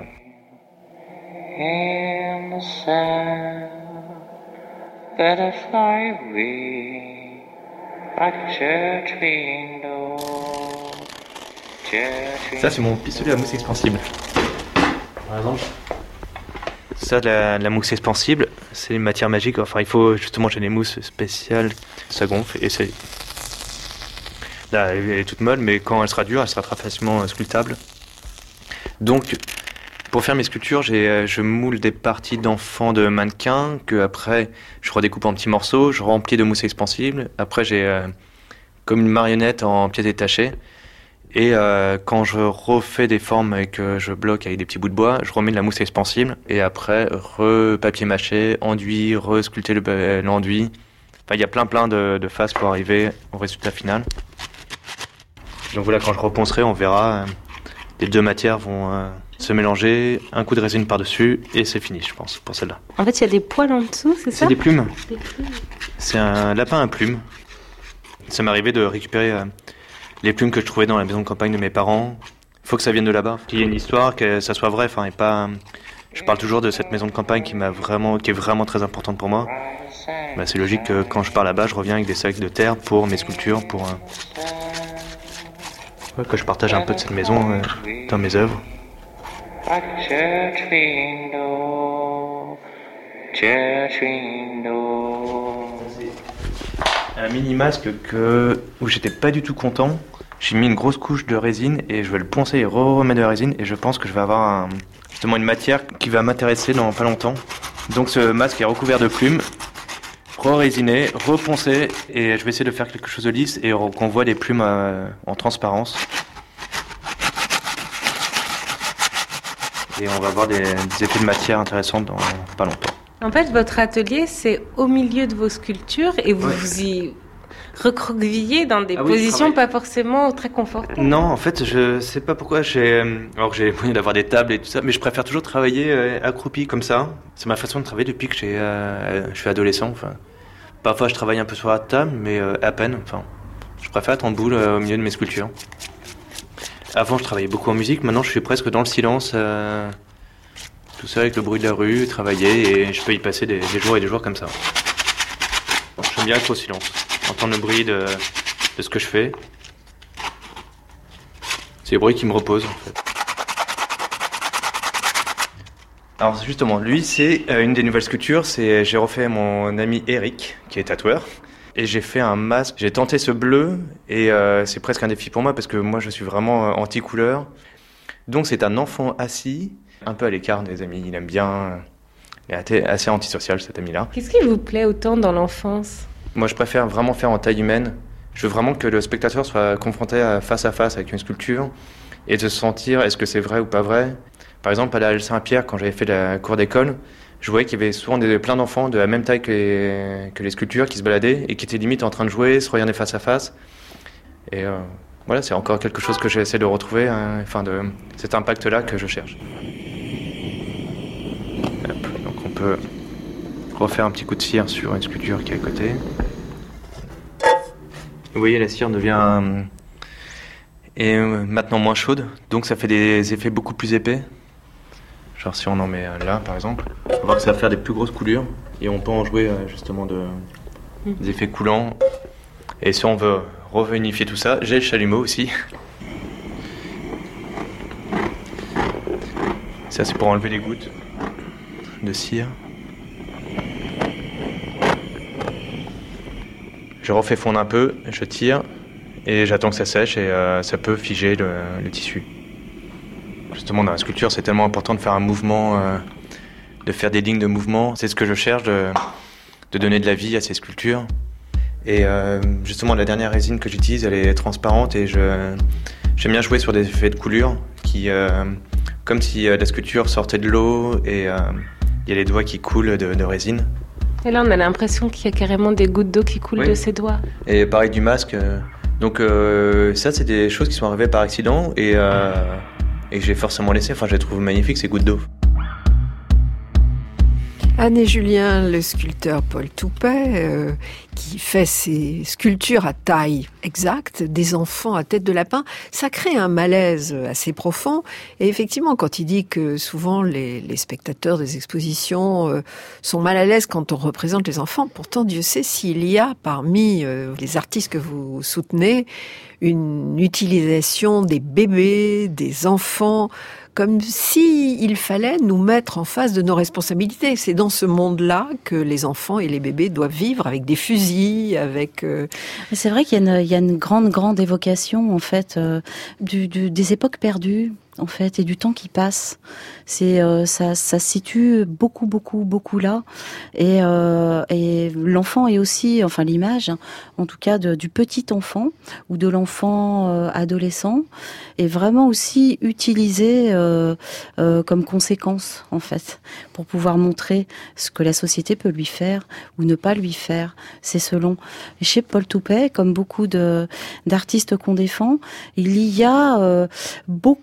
[SPEAKER 16] Butterfly wing, like a church window, church. Ça c'est mon pistolet à mousse expansible. Par exemple. Ça la, la mousse expansible, c'est une matière magique. Enfin il faut justement j'ai des mousses spéciales, ça gonfle et c'est. Là elle est toute molle, mais quand elle sera dure, elle sera très facilement sculptable. Donc pour faire mes sculptures, j'ai, je moule des parties d'enfants de mannequins que après je redécoupe en petits morceaux, je remplis de mousse expansible. Après j'ai euh, comme une marionnette en pièces détachées. Et euh, quand je refais des formes et que je bloque avec des petits bouts de bois, je remets de la mousse expansible. Et après, re-papier mâché, enduit, re-sculpter le, l'enduit. Enfin, il y a plein plein de, de phases pour arriver au résultat final. Donc voilà, quand je reponcerai, on verra... Euh, les deux matières vont euh, se mélanger, un coup de résine par-dessus, et c'est fini, je pense, pour celle-là.
[SPEAKER 1] En fait, il y a des poils en dessous, c'est ça?
[SPEAKER 16] C'est des plumes.
[SPEAKER 1] Des plumes.
[SPEAKER 16] C'est un lapin à plumes. Ça m'est arrivé de récupérer euh, les plumes que je trouvais dans la maison de campagne de mes parents. Il faut que ça vienne de là-bas, qu'il y ait une histoire, que ça soit vrai, enfin, et pas... Je parle toujours de cette maison de campagne qui m'a vraiment, qui est vraiment très importante pour moi. Bah, c'est logique que quand je pars là-bas, je reviens avec des sacs de terre pour mes sculptures, pour... Euh... Ouais, que je partage un peu de cette maison euh, dans mes œuvres. Un mini masque que... où j'étais pas du tout content. J'ai mis une grosse couche de résine et je vais le poncer et remettre de la résine et je pense que je vais avoir un... justement une matière qui va m'intéresser dans pas longtemps. Donc ce masque est recouvert de plumes, re-résiné, reponcé et je vais essayer de faire quelque chose de lisse et qu'on voit les plumes euh, en transparence. Et on va avoir des, des effets de matière intéressants dans pas longtemps.
[SPEAKER 1] En fait, votre atelier, c'est au milieu de vos sculptures et vous
[SPEAKER 16] Ouais.
[SPEAKER 1] vous y recroquevillez dans des
[SPEAKER 16] Ah oui,
[SPEAKER 1] positions
[SPEAKER 16] je
[SPEAKER 1] pas forcément très confortables.
[SPEAKER 16] Non, en fait, je sais pas pourquoi j'ai... Alors que j'ai moyen d'avoir des tables et tout ça, mais je préfère toujours travailler euh, accroupi comme ça. C'est ma façon de travailler depuis que j'ai, euh, je suis adolescent. Enfin, parfois, je travaille un peu sur la table, mais euh, à peine. Enfin, je préfère être en boule euh, au milieu de mes sculptures. Avant, je travaillais beaucoup en musique. Maintenant, je suis presque dans le silence, euh, tout seul avec le bruit de la rue, travailler, et je peux y passer des, des jours et des jours comme ça. Bon, j'aime bien être au silence, entendre le bruit de, de ce que je fais. C'est le bruit qui me repose, en fait. Alors justement, lui, c'est euh, une des nouvelles sculptures. C'est, j'ai refait mon ami Eric, qui est tatoueur. Et j'ai fait un masque. J'ai tenté ce bleu, et euh, c'est presque un défi pour moi, parce que moi, je suis vraiment euh, anti-couleur. Donc c'est un enfant assis, un peu à l'écart des amis. Il aime bien... Il est assez antisocial, cet ami-là.
[SPEAKER 1] Qu'est-ce qui vous plaît autant dans l'enfance?
[SPEAKER 16] Moi, je préfère vraiment faire en taille humaine. Je veux vraiment que le spectateur soit confronté à, face à face avec une sculpture et de se sentir est-ce que c'est vrai ou pas vrai. Par exemple, à la Halle Saint-Pierre, quand j'avais fait la cour d'école, je voyais qu'il y avait souvent des, plein d'enfants de la même taille que les, que les sculptures qui se baladaient et qui étaient limite en train de jouer, se regarder face à face. Et euh, voilà, c'est encore quelque chose que j'essaie de retrouver, hein, enfin de cet impact-là que je cherche. Hop, donc on peut refaire un petit coup de cire sur une sculpture qui est à côté. Vous voyez, la cire devient euh, et euh, maintenant moins chaude, donc ça fait des effets beaucoup plus épais. Genre si on en met là, par exemple, on va voir que ça va faire des plus grosses coulures et on peut en jouer euh, justement de, des effets coulants. Et si on veut reunifier tout ça, j'ai le chalumeau aussi. Ça, c'est pour enlever les gouttes de cire. Je refais fondre un peu, je tire et j'attends que ça sèche et euh, ça peut figer le, le tissu. Justement, dans la sculpture, c'est tellement important de faire un mouvement, euh, de faire des lignes de mouvement. C'est ce que je cherche, de, de donner de la vie à ces sculptures. Et euh, justement, la dernière résine que j'utilise, elle est transparente et je, j'aime bien jouer sur des effets de coulure, qui, euh, comme si euh, la sculpture sortait de l'eau et il euh, y a les doigts qui coulent de, de résine.
[SPEAKER 1] Et là, on a l'impression qu'il y a carrément des gouttes d'eau qui coulent
[SPEAKER 16] oui.
[SPEAKER 1] de ses doigts.
[SPEAKER 16] Et pareil du masque. Euh, donc euh, ça, c'est des choses qui sont arrivées par accident et, euh, et que j'ai forcément laissé. Enfin, je les trouve magnifiques, ces gouttes d'eau.
[SPEAKER 8] Anne et Julien, le sculpteur Paul Toupet, euh, qui fait ses sculptures à taille exacte, des enfants à tête de lapin, ça crée un malaise assez profond. Et effectivement, quand il dit que souvent les, les spectateurs des expositions euh, sont mal à l'aise quand on représente les enfants, pourtant Dieu sait s'il y a parmi euh, les artistes que vous soutenez une utilisation des bébés, des enfants, comme si il fallait nous mettre en face de nos responsabilités. C'est dans ce monde-là que les enfants et les bébés doivent vivre, avec des fusils, avec... Euh...
[SPEAKER 10] C'est vrai qu'il y a une, il y a une grande, grande évocation, en fait, euh, du, du, des époques perdues, en fait, et du temps qui passe. C'est, euh, ça, ça se situe beaucoup, beaucoup, beaucoup là. Et, euh, et l'enfant est aussi, enfin l'image, en tout cas de, du petit enfant ou de l'enfant euh, adolescent, est vraiment aussi utilisé euh, euh, comme conséquence, en fait, pour pouvoir montrer ce que la société peut lui faire ou ne pas lui faire. C'est selon. Et chez Paul Toupet, comme beaucoup de, d'artistes qu'on défend, il y a euh, beaucoup plus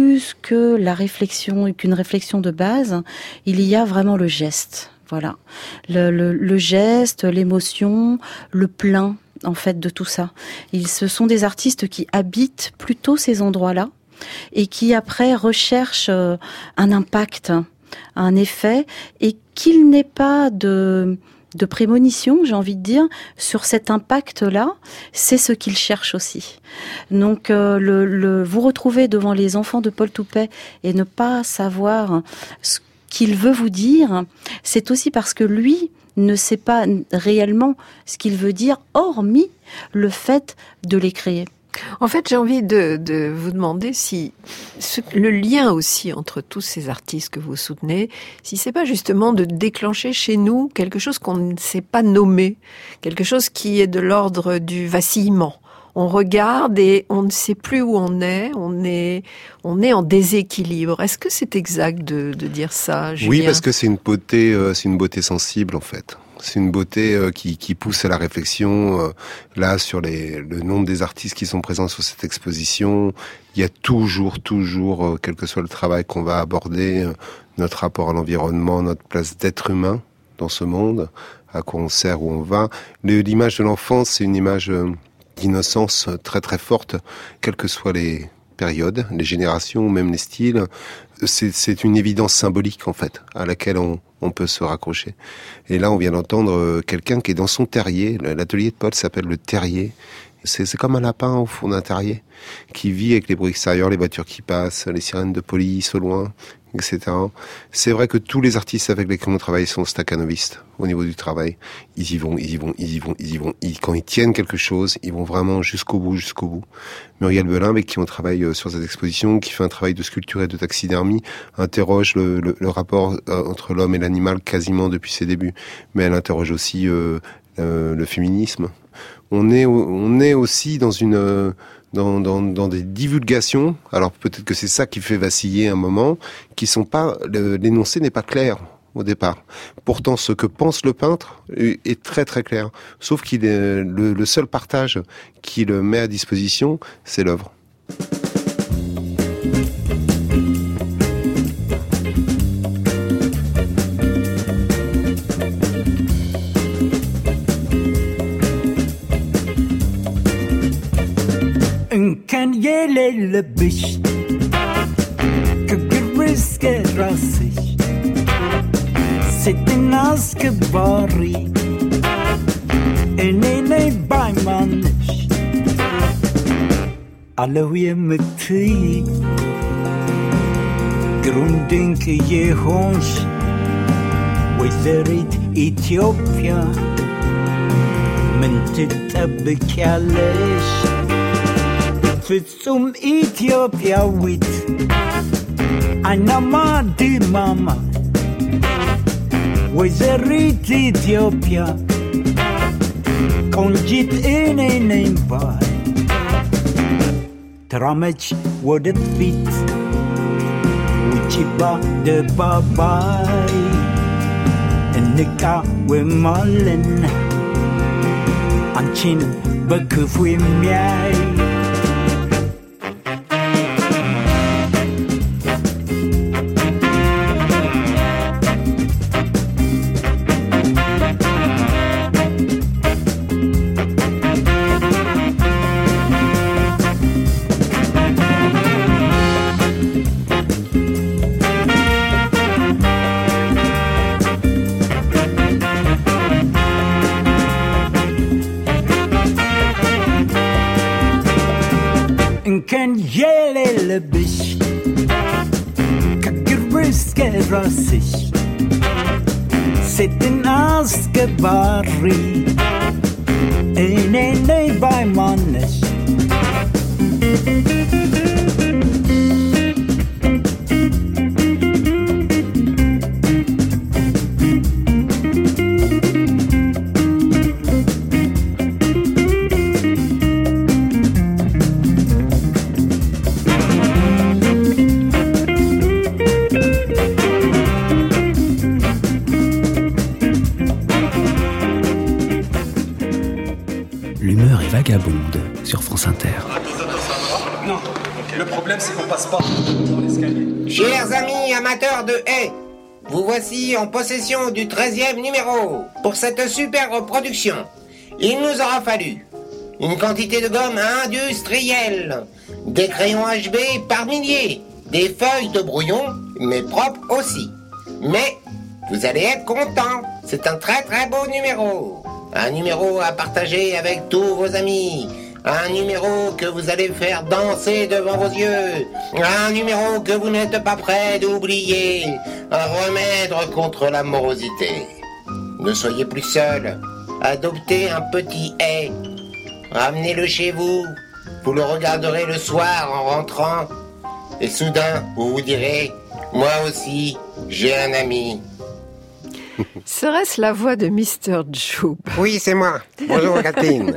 [SPEAKER 10] plus que la réflexion, qu'une réflexion de base, il y a vraiment le geste. Voilà, le, le, le geste, l'émotion, le plein, en fait, de tout ça. Ils, ce sont des artistes qui habitent plutôt ces endroits-là et qui, après, recherchent euh, un impact, un effet, et qu'il n'ait pas de... de prémonition, j'ai envie de dire, sur cet impact-là, c'est ce qu'ils cherchent aussi. Donc, euh, le, le, vous retrouver devant les enfants de Paul Toupet et ne pas savoir ce qu'il veut vous dire, c'est aussi parce que lui ne sait pas réellement ce qu'il veut dire, hormis le fait de les créer.
[SPEAKER 8] En fait, j'ai envie de, de vous demander si ce, le lien aussi entre tous ces artistes que vous soutenez, si c'est pas justement de déclencher chez nous quelque chose qu'on ne sait pas nommer, quelque chose qui est de l'ordre du vacillement. On regarde et on ne sait plus où on est, on est, on est en déséquilibre. Est-ce que c'est exact de, de dire ça, Julien ?
[SPEAKER 11] Oui, parce que c'est une beauté, euh, c'est une beauté sensible en fait. C'est une beauté euh, qui, qui pousse à la réflexion. Euh, là, sur les, le nombre des artistes qui sont présents sur cette exposition, il y a toujours, toujours, euh, quel que soit le travail qu'on va aborder, euh, notre rapport à l'environnement, notre place d'être humain dans ce monde, à quoi on sert, où on va. Le, l'image de l'enfance, c'est une image euh, d'innocence très très forte, quelles que soient les périodes, les générations, même les styles. C'est, c'est une évidence symbolique en fait, à laquelle on, on peut se raccrocher. Et là, on vient d'entendre quelqu'un qui est dans son terrier. L'atelier de Paul s'appelle le terrier. C'est, c'est comme un lapin au fond d'un terrier, qui vit avec les bruits extérieurs, les voitures qui passent, les sirènes de police au loin, et cetera. C'est vrai que tous les artistes avec lesquels on travaille sont staccanovistes au niveau du travail. Ils y vont, ils y vont, ils y vont, ils y vont. Ils, quand ils tiennent quelque chose, ils vont vraiment jusqu'au bout, jusqu'au bout. Muriel Belin, avec qui on travaille sur cette exposition, qui fait un travail de sculpture et de taxidermie, interroge le, le, le rapport entre l'homme et l'animal quasiment depuis ses débuts. Mais elle interroge aussi euh, euh, le féminisme. On est, on est aussi dans une, dans, dans, dans des divulgations. Alors peut-être que c'est ça qui fait vaciller un moment, qui sont pas, l'énoncé n'est pas clair au départ. Pourtant, ce que pense le peintre est très très clair. Sauf qu'il est le, le seul partage qu'il met à disposition, c'est l'œuvre.
[SPEAKER 17] كان يلي لبش كجرس كراسي ست الناس كباري اني باي مانش على يمتي جروندين كي هونش وزريت إثيوبيا من تتبك عليش ፍጹም ኢትዮጵያዊት አይናማ ድማማ ወይዘሪት ኢትዮጵያ ቆንጂት እኔ ነኝ ባይ ተራመች ወደፊት ውጪ በአደባባይ እንቃወማለን አንቺን በክፉ የሚያይ كان يلي لبش كجرس كراسش ست الناس كباري اني باي مانش
[SPEAKER 7] L'humeur est vagabonde sur France Inter.
[SPEAKER 17] Non,
[SPEAKER 18] Le problème, c'est qu'on passe pas dans l'escalier.
[SPEAKER 19] Chers amis amateurs de haies, vous voici en possession du treizième numéro. Pour cette super reproduction, il nous aura fallu une quantité de gomme industrielle, des crayons H B par milliers, des feuilles de brouillon, mais propres aussi. Mais vous allez être contents, c'est un très très beau numéro. Un numéro à partager avec tous vos amis. Un numéro que vous allez faire danser devant vos yeux. Un numéro que vous n'êtes pas prêt d'oublier. Un remède contre la morosité. Ne soyez plus seul. Adoptez un petit hait. Ramenez-le chez vous. Vous le regarderez le soir en rentrant. Et soudain, vous vous direz, moi aussi, j'ai un ami.
[SPEAKER 8] Serait-ce la voix de mister Joub?
[SPEAKER 19] Oui, c'est moi. Bonjour, Catherine.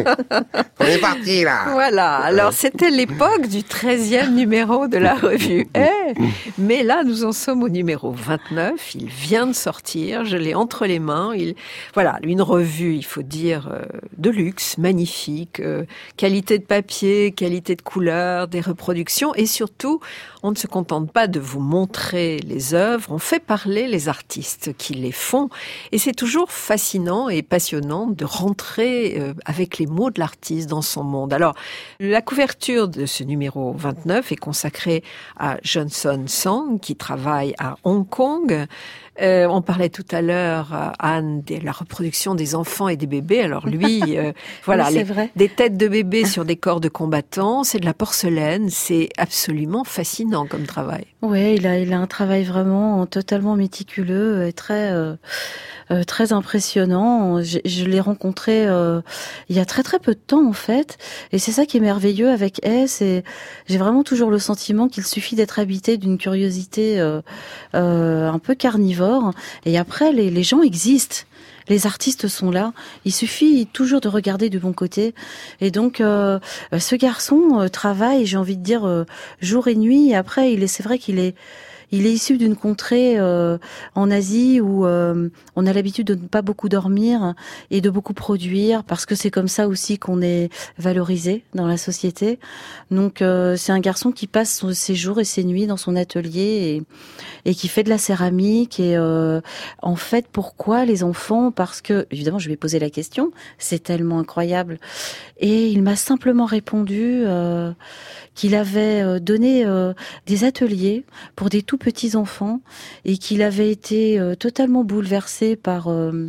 [SPEAKER 19] On est parti, là.
[SPEAKER 8] Voilà. Alors, c'était l'époque du treizième numéro de la revue Hey. Mais là, nous en sommes au numéro vingt-neuf. Il vient de sortir. Je l'ai entre les mains. Il, voilà. Une revue, il faut dire, euh, de luxe, magnifique. Euh, qualité de papier, qualité de couleur, des reproductions. Et surtout, on ne se contente pas de vous montrer les œuvres. On fait parler les artistes qui les font. Et c'est toujours fascinant et passionnant de rentrer euh, avec les mots de l'artiste dans son monde. Alors, la couverture de ce numéro vingt-neuf est consacrée à Johnson Song, qui travaille à Hong Kong. Euh, on parlait tout à l'heure, Anne, de la reproduction des enfants et des bébés. Alors lui, euh, voilà,
[SPEAKER 10] oui,
[SPEAKER 8] les, des têtes de bébés sur des corps de combattants, c'est de la porcelaine, c'est absolument fascinant comme travail.
[SPEAKER 10] Oui, il a, il a un travail vraiment totalement méticuleux et très, euh, euh, très impressionnant. Je, je l'ai rencontré euh, il y a très très peu de temps en fait, et c'est ça qui est merveilleux avec Hey, c'est j'ai vraiment toujours le sentiment qu'il suffit d'être habité d'une curiosité euh, euh, un peu carnivore. Et après, les, les gens existent. Les artistes sont là. Il suffit toujours de regarder du bon côté. Et donc, euh, ce garçon euh, travaille, j'ai envie de dire, euh, jour et nuit. Et après, il est, c'est vrai qu'il est, il est issu d'une contrée euh, en Asie où euh, on a l'habitude de ne pas beaucoup dormir et de beaucoup produire parce que c'est comme ça aussi qu'on est valorisé dans la société. Donc, euh, c'est un garçon qui passe son, ses jours et ses nuits dans son atelier et, et qui fait de la céramique. Et euh, en fait, pourquoi les enfants? Parce que, évidemment, je lui ai posé la question. C'est tellement incroyable. Et il m'a simplement répondu euh, qu'il avait donné euh, des ateliers pour des tout petits enfants et qu'il avait été euh, totalement bouleversé par euh,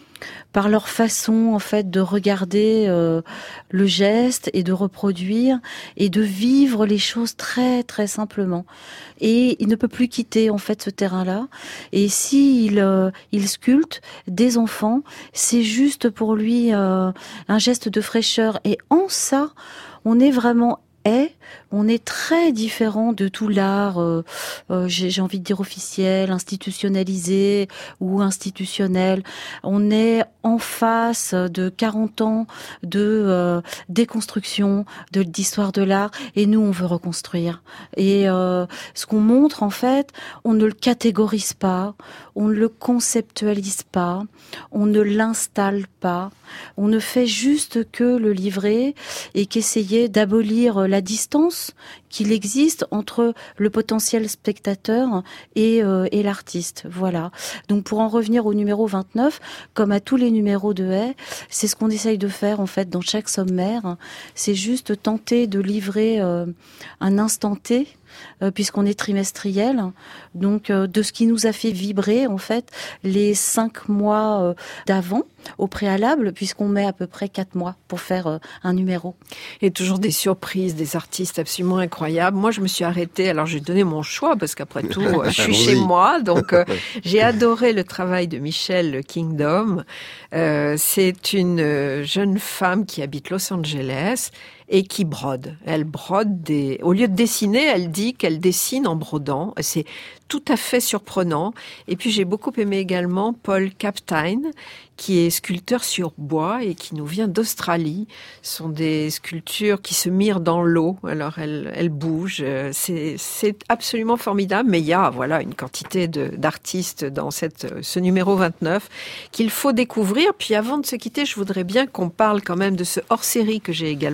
[SPEAKER 10] par leur façon en fait de regarder euh, le geste et de reproduire et de vivre les choses très très simplement. Et il ne peut plus quitter en fait ce terrain-là. Et s'il euh, il sculpte des enfants, c'est juste pour lui euh, un geste de fraîcheur. Et en ça, on est vraiment Hey, on est très différent de tout l'art, euh, euh, j'ai, j'ai envie de dire officiel, institutionnalisé ou institutionnel. On est en face de quarante ans de euh, déconstruction de d'histoire de l'art et nous on veut reconstruire. Et euh, ce qu'on montre en fait, on ne le catégorise pas, on ne le conceptualise pas, on ne l'installe pas, on ne fait juste que le livrer et qu'essayer d'abolir la distance qu'il existe entre le potentiel spectateur et, euh, et l'artiste. Voilà. Donc pour en revenir au numéro vingt-neuf, comme à tous les numéros de Hey, c'est ce qu'on essaye de faire en fait dans chaque sommaire. C'est juste tenter de livrer euh, un instant T, euh, puisqu'on est trimestriel, donc euh, de ce qui nous a fait vibrer en fait les cinq mois euh, d'avant au préalable, puisqu'on met à peu près quatre mois pour faire euh, un numéro.
[SPEAKER 8] Et toujours des surprises, des artistes absolument incroyables. Moi, je me suis arrêtée, alors j'ai donné mon choix, parce qu'après tout, euh, je suis chez moi, donc euh, j'ai adoré le travail de Michelle Kingdom. Euh, c'est une jeune femme qui habite Los Angeles et qui brode. Elle brode des... Au lieu de dessiner, elle dit qu'elle dessine en brodant. C'est tout à fait surprenant. Et puis j'ai beaucoup aimé également Paul Kapteyn, qui est sculpteur sur bois et qui nous vient d'Australie. Ce sont des sculptures qui se mirent dans l'eau. Alors elles, elles bougent. C'est, c'est absolument formidable. Mais il y a voilà une quantité de, d'artistes dans cette, ce numéro vingt-neuf qu'il faut découvrir. Puis avant de se quitter, je voudrais bien qu'on parle quand même de ce hors-série que j'ai également sous les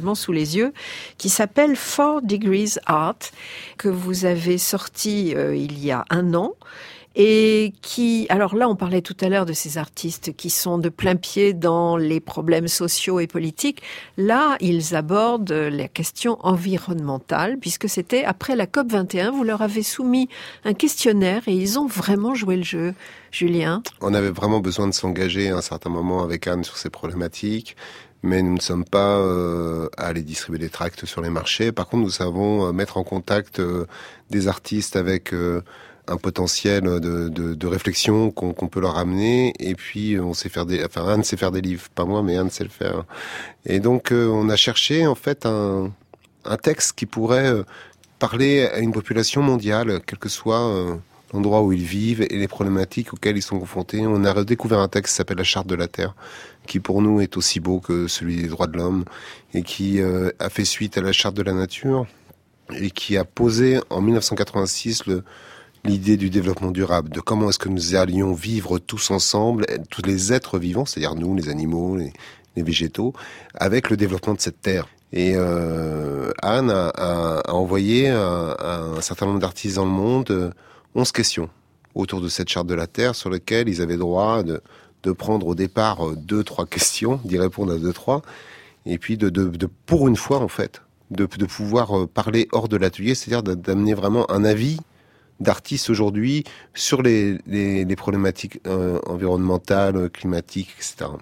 [SPEAKER 8] les yeux, qui s'appelle Four Degrees Art, que vous avez sorti euh, il y a un an. Et qui, alors là, on parlait tout à l'heure de ces artistes qui sont de plein pied dans les problèmes sociaux et politiques. Là, ils abordent la question environnementale, puisque c'était après la COP vingt et un, vous leur avez soumis un questionnaire et ils ont vraiment joué le jeu. Julien ?
[SPEAKER 11] On avait vraiment besoin de s'engager à un certain moment avec Anne sur ces problématiques. Mais nous ne sommes pas euh, à aller distribuer des tracts sur les marchés. Par contre, nous savons euh, mettre en contact euh, des artistes avec euh, un potentiel de, de, de réflexion qu'on, qu'on peut leur amener. Et puis, on sait faire des, enfin, Anne sait faire des livres, pas moi, mais Anne sait le faire. Et donc, euh, on a cherché en fait un, un texte qui pourrait euh, parler à une population mondiale, quel que soit euh, l'endroit où ils vivent et les problématiques auxquelles ils sont confrontés. On a redécouvert un texte qui s'appelle La Charte de la Terre, qui pour nous est aussi beau que celui des droits de l'homme et qui euh, a fait suite à la Charte de la Nature et qui a posé en mille neuf cent quatre-vingt-six le l'idée du développement durable, de comment est-ce que nous allions vivre tous ensemble, tous les êtres vivants, c'est-à-dire nous, les animaux, les, les végétaux, avec le développement de cette terre. Et euh, Anne a, a, a envoyé à, à un certain nombre d'artistes dans le monde euh, onze questions autour de cette charte de la Terre sur lesquelles ils avaient droit de, de prendre au départ euh, deux, trois questions, d'y répondre à deux, trois, et puis de, de, de pour une fois en fait, de, de pouvoir parler hors de l'atelier, c'est-à-dire d'amener vraiment un avis d'artistes aujourd'hui sur les, les, les problématiques euh, environnementales, climatiques, et cetera.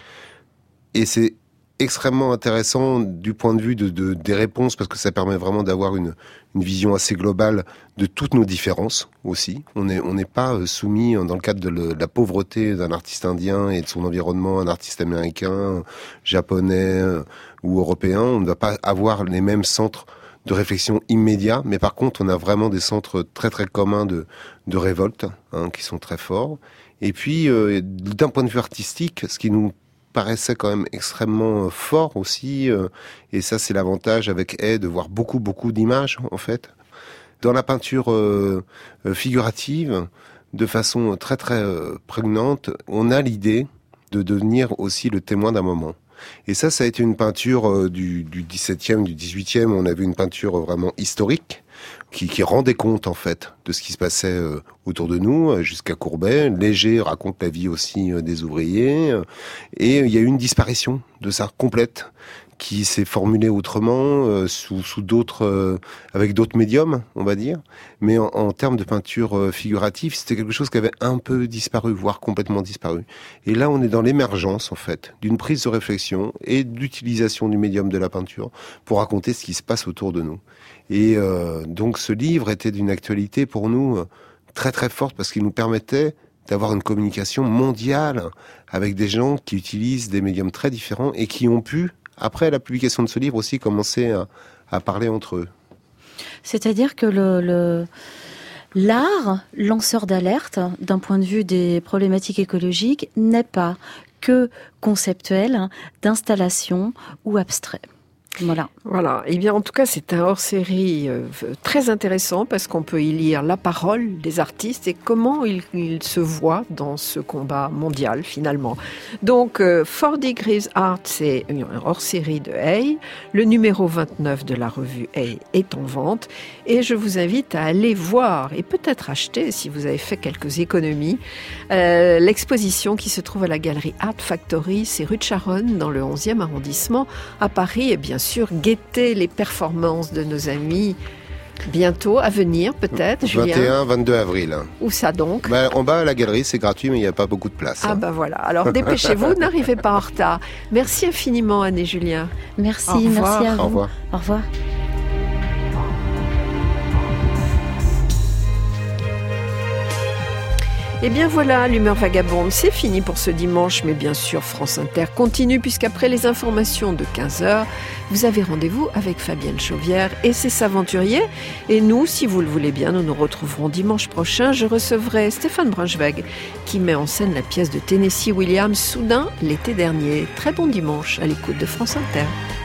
[SPEAKER 11] Et c'est extrêmement intéressant du point de vue de, de, des réponses, parce que ça permet vraiment d'avoir une, une vision assez globale de toutes nos différences aussi. On n'est on n'est pas soumis, dans le cadre de, le, de la pauvreté d'un artiste indien et de son environnement, un artiste américain, japonais ou européen. On ne va pas avoir les mêmes centres de réflexion immédiat, mais par contre, on a vraiment des centres très très communs de, de révolte, hein, qui sont très forts. Et puis, euh, d'un point de vue artistique, ce qui nous paraissait quand même extrêmement fort aussi, euh, et ça c'est l'avantage avec Hay de voir beaucoup beaucoup d'images en fait. Dans la peinture euh, figurative, de façon très très euh, prégnante, on a l'idée de devenir aussi le témoin d'un moment. Et ça, ça a été une peinture euh, du, du dix-septième, du dix-huitième. On avait une peinture vraiment historique qui, qui rendait compte, en fait, de ce qui se passait euh, autour de nous, jusqu'à Courbet. Léger raconte la vie aussi euh, des ouvriers. Euh, et il y a eu une disparition de ça complète, qui s'est formulée autrement, euh, sous, sous d'autres, euh, avec d'autres médiums, on va dire. Mais en, en termes de peinture euh, figurative, c'était quelque chose qui avait un peu disparu, voire complètement disparu. Et là, on est dans l'émergence, en fait, d'une prise de réflexion et d'utilisation du médium de la peinture pour raconter ce qui se passe autour de nous. Et euh, donc, ce livre était d'une actualité pour nous euh, très très forte, parce qu'il nous permettait d'avoir une communication mondiale avec des gens qui utilisent des médiums très différents et qui ont pu, après la publication de ce livre aussi, commencer à, à parler entre eux.
[SPEAKER 10] C'est-à-dire que le, le, l'art, lanceur d'alerte, d'un point de vue des problématiques écologiques, n'est pas que conceptuel, d'installation ou abstrait. Voilà.
[SPEAKER 8] Voilà. Eh bien, en tout cas, c'est un hors-série euh, très intéressant parce qu'on peut y lire la parole des artistes et comment ils, ils se voient dans ce combat mondial, finalement. Donc, euh, Four Degrees Art, c'est un hors-série de Hay. Le numéro vingt-neuf de la revue Hay est en vente et je vous invite à aller voir et peut-être acheter, si vous avez fait quelques économies, euh, l'exposition qui se trouve à la galerie Art Factory, c'est rue de Charonne, dans le onzième arrondissement, à Paris, et bien sûr, guetter les performances de nos amis bientôt, à venir peut-être, Julien.
[SPEAKER 11] vingt et un vingt-deux avril.
[SPEAKER 8] Où ça donc?
[SPEAKER 11] Bah, en bas à la galerie, c'est gratuit, mais il n'y a pas beaucoup de place.
[SPEAKER 8] Ah
[SPEAKER 11] hein.
[SPEAKER 8] bah voilà, alors dépêchez-vous, n'arrivez pas en retard. Merci infiniment Anne et Julien.
[SPEAKER 10] Merci, merci à vous.
[SPEAKER 11] Au revoir.
[SPEAKER 10] Au revoir.
[SPEAKER 8] Et bien voilà, l'humeur vagabonde, c'est fini pour ce dimanche, mais bien sûr, France Inter continue, puisqu'après les informations de quinze heures, vous avez rendez-vous avec Fabienne Chauvière et ses aventuriers. Et nous, si vous le voulez bien, nous nous retrouverons dimanche prochain. Je recevrai Stéphane Braunschweig, qui met en scène la pièce de Tennessee Williams, Soudain, l'été dernier. Très bon dimanche à l'écoute de France Inter.